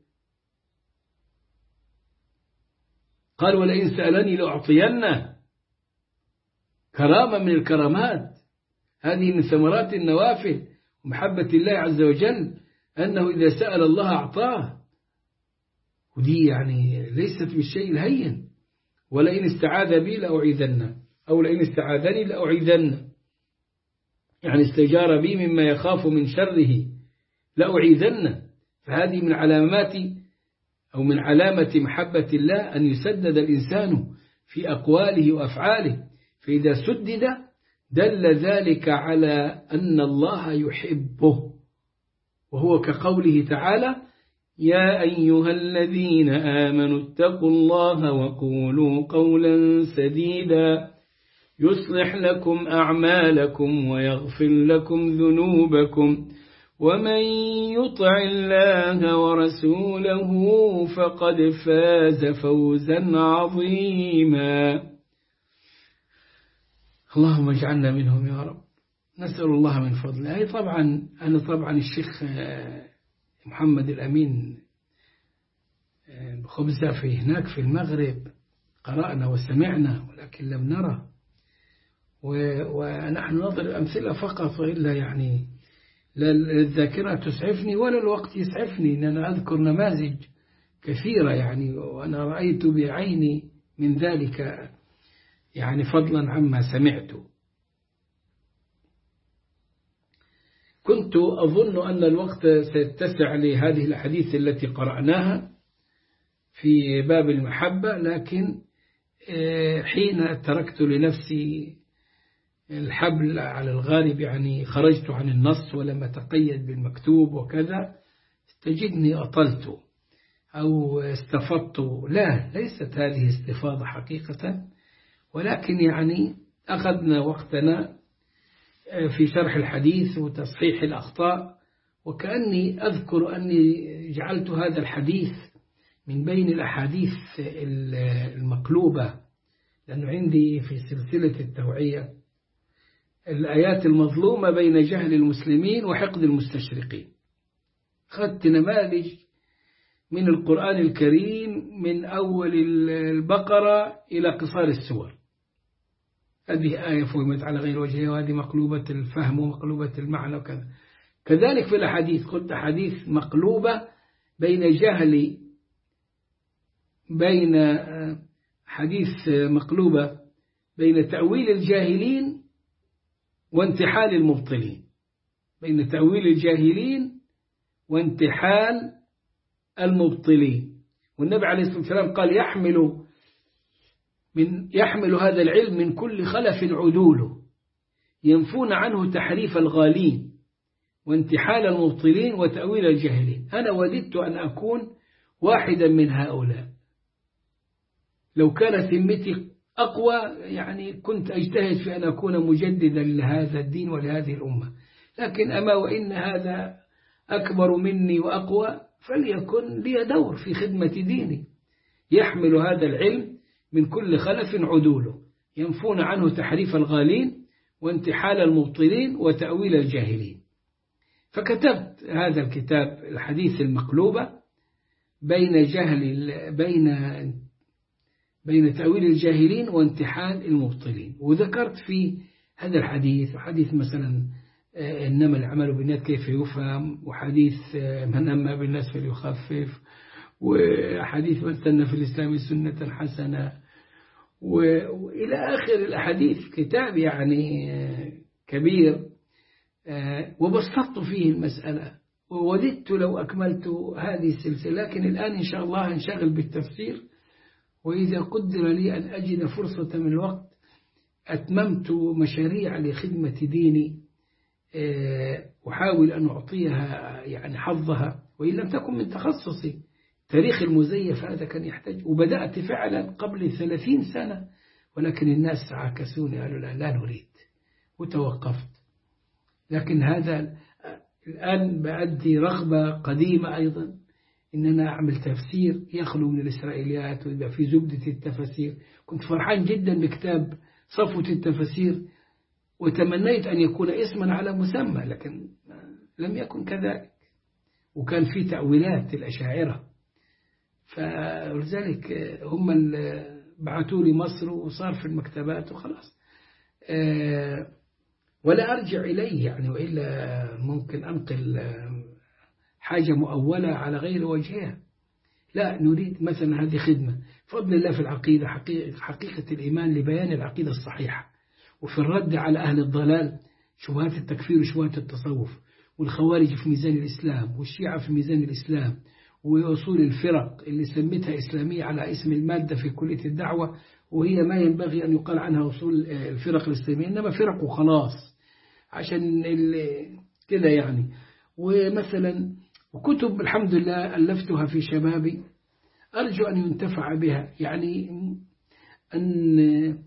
قال ولئن سألني لأعطينه، كرامة من الكرامات. هذه من ثمرات النوافل ومحبة الله عز وجل أنه إذا سأل الله أعطاه، ودي يعني ليست بالشيء الهين. ولئن استعاذ بي لأعيذنه، أو لئن استعاذني لأعيذنه، يعني استجار بي مما يخاف من شره لأعيذنه. فهذه من علامات أو من علامة محبة الله أن يسدد الإنسان في أقواله وأفعاله، فإذا سدد دل ذلك على أن الله يحبه. وهو كقوله تعالى يا أيها الذين آمنوا اتقوا الله وقولوا قولا سديدا يصلح لكم أعمالكم ويغفر لكم ذنوبكم ومن يطع الله ورسوله فقد فاز فوزا عظيما. اللهم اجعلنا منهم يا رب. نسأل الله من فضله. أي طبعا أنا طبعا الشيخ محمد الأمين بخبزة في هناك في المغرب قرأنا وسمعنا ولكن لم نرى، ونحن نضرب أمثلة فقط، وإلا يعني لا الذاكرة تسعفني ولا الوقت يسعفني إن أنا أذكر نماذج كثيرة يعني، وأنا رأيت بعيني من ذلك يعني فضلا عما سمعته. كنت أظن أن الوقت سيتسع لهذه الأحاديث التي قرأناها في باب المحبة، لكن حين تركت لنفسي الحبل على الغالب يعني خرجت عن النص ولم أتقيد بالمكتوب وكذا، تجدني أطلت أو استفضت. لا، ليست هذه استفاضة حقيقة، ولكن يعني أخذنا وقتنا في شرح الحديث وتصحيح الأخطاء، وكأني أذكر أني جعلت هذا الحديث من بين الأحاديث المقلوبة، لأنه عندي في سلسلة التوعية الآيات المظلومة بين جهل المسلمين وحقد المستشرقين. أخذت نماذج من القرآن الكريم من أول البقرة إلى قصار السور، هذه آية فهمت على غير وجهها، وهذه مقلوبة الفهم ومقلوبة المعنى وكذا. كذلك في الحديث قلت حديث مقلوبة بين جهل بين حديث مقلوبة بين تأويل الجاهلين وانتحال المبطلين، بين تأويل الجاهلين وانتحال المبطلين. والنبي عليه الصلاة والسلام قال يحمل من يحمل هذا العلم من كل خلف عدوله ينفون عنه تحريف الغالين وانتحال المبطلين وتأويل الجاهلين. أنا وددت أن أكون واحدا من هؤلاء، لو كانت همتي أقوى يعني كنت أجتهد في أن أكون مجددا لهذا الدين ولهذه الأمة، لكن أما وإن هذا أكبر مني وأقوى فليكن لي دور في خدمة ديني. يحمل هذا العلم من كل خلف عدوله ينفون عنه تحريف الغالين وانتحال المبطلين وتأويل الجاهلين. فكتبت هذا الكتاب الحديث المقلوبة بين جهل بين بين تأويل الجاهلين وانتحال المبطلين، وذكرت في هذا الحديث وحديث مثلا إنما العمل بالنيات كيف يفهم، وحديث من أما بالناس فليخفف، وحديث من سن في الإسلام سنة حسنة، وإلى آخر الأحاديث. كتاب يعني كبير وبسطت فيه المسألة، ووددت لو أكملت هذه السلسلة، لكن الآن إن شاء الله انشغل بالتفسير، وإذا قدر لي أن أجد فرصة من الوقت أتممت مشاريع لخدمة ديني أحاول أن أعطيها يعني حظها، وإن لم تكن من تخصصي. تاريخ المزيف هذا كان يحتاج، وبدأت فعلا قبل ثلاثين سنة، ولكن الناس عاكسوني قالوا لا لا نريد، وتوقفت. لكن هذا الآن بأدي رغبة قديمة أيضا إن أنا أعمل تفسير يخلو من الإسرائيليات ويبقى في زبدة التفسير. كنت فرحان جدا بكتاب صفوة التفسير، وتمنيت أن يكون اسما على مسمى، لكن لم يكن كذلك، وكان في تأويلات الأشاعرة، فلذلك هم اللي بعثوا لي مصر وصار في المكتبات وخلاص. ولا أرجع إليه يعني، وإلا ممكن أنقل حاجة مؤولة على غير وجهها. لا، نريد مثلا هذه خدمة فضل الله في العقيدة، حقيقة, حقيقة الإيمان لبيان العقيدة الصحيحة، وفي الرد على أهل الضلال شبهات التكفير وشبهات التصوف، والخوارج في ميزان الإسلام، والشيعة في ميزان الإسلام، وأصول الفرق اللي سمتها إسلامية على اسم المادة في كلية الدعوة، وهي ما ينبغي أن يقال عنها أصول الفرق الإسلامية، إنما فرق وخلاص عشان كده يعني. ومثلا وكتب الحمد لله ألفتها في شبابي، أرجو أن ينتفع بها، يعني أن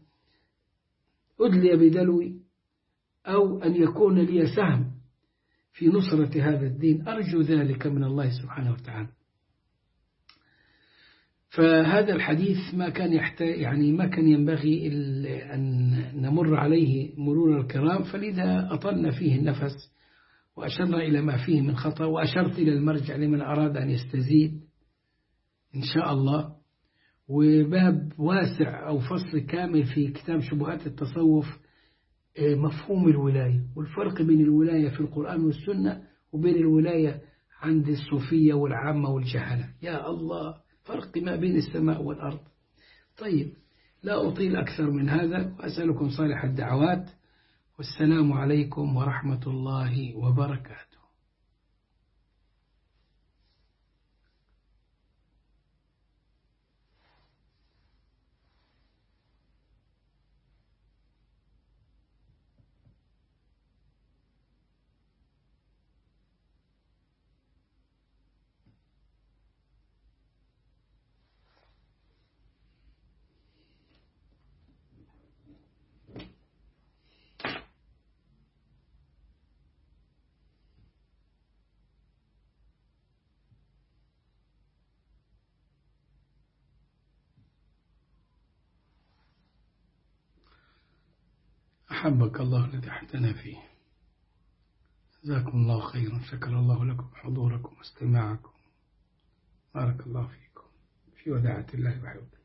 أدلي بدلوي أو أن يكون لي سهم في نصرة هذا الدين، أرجو ذلك من الله سبحانه وتعالى. فهذا الحديث ما كان يحتاج يعني ما كان ينبغي أن نمر عليه مرور الكرام، فلذا أطلنا فيه النفس وأشرنا إلى ما فيه من خطأ، وأشرت إلى المرجع لمن أراد أن يستزيد إن شاء الله. وباب واسع أو فصل كامل في كتاب شبهات التصوف مفهوم الولاية والفرق بين الولاية في القرآن والسنة وبين الولاية عند الصوفية والعامة والجهلة. يا الله، فرق ما بين السماء والأرض. طيب، لا أطيل أكثر من هذا، وأسألكم صالح الدعوات، والسلام عليكم ورحمة الله وبركاته. أحبك الله الذي أحتنا فيه. جزاكم الله خيرا، شكر الله لكم حضوركم واستماعكم، بارك الله فيكم، في وداعة الله وحفظه.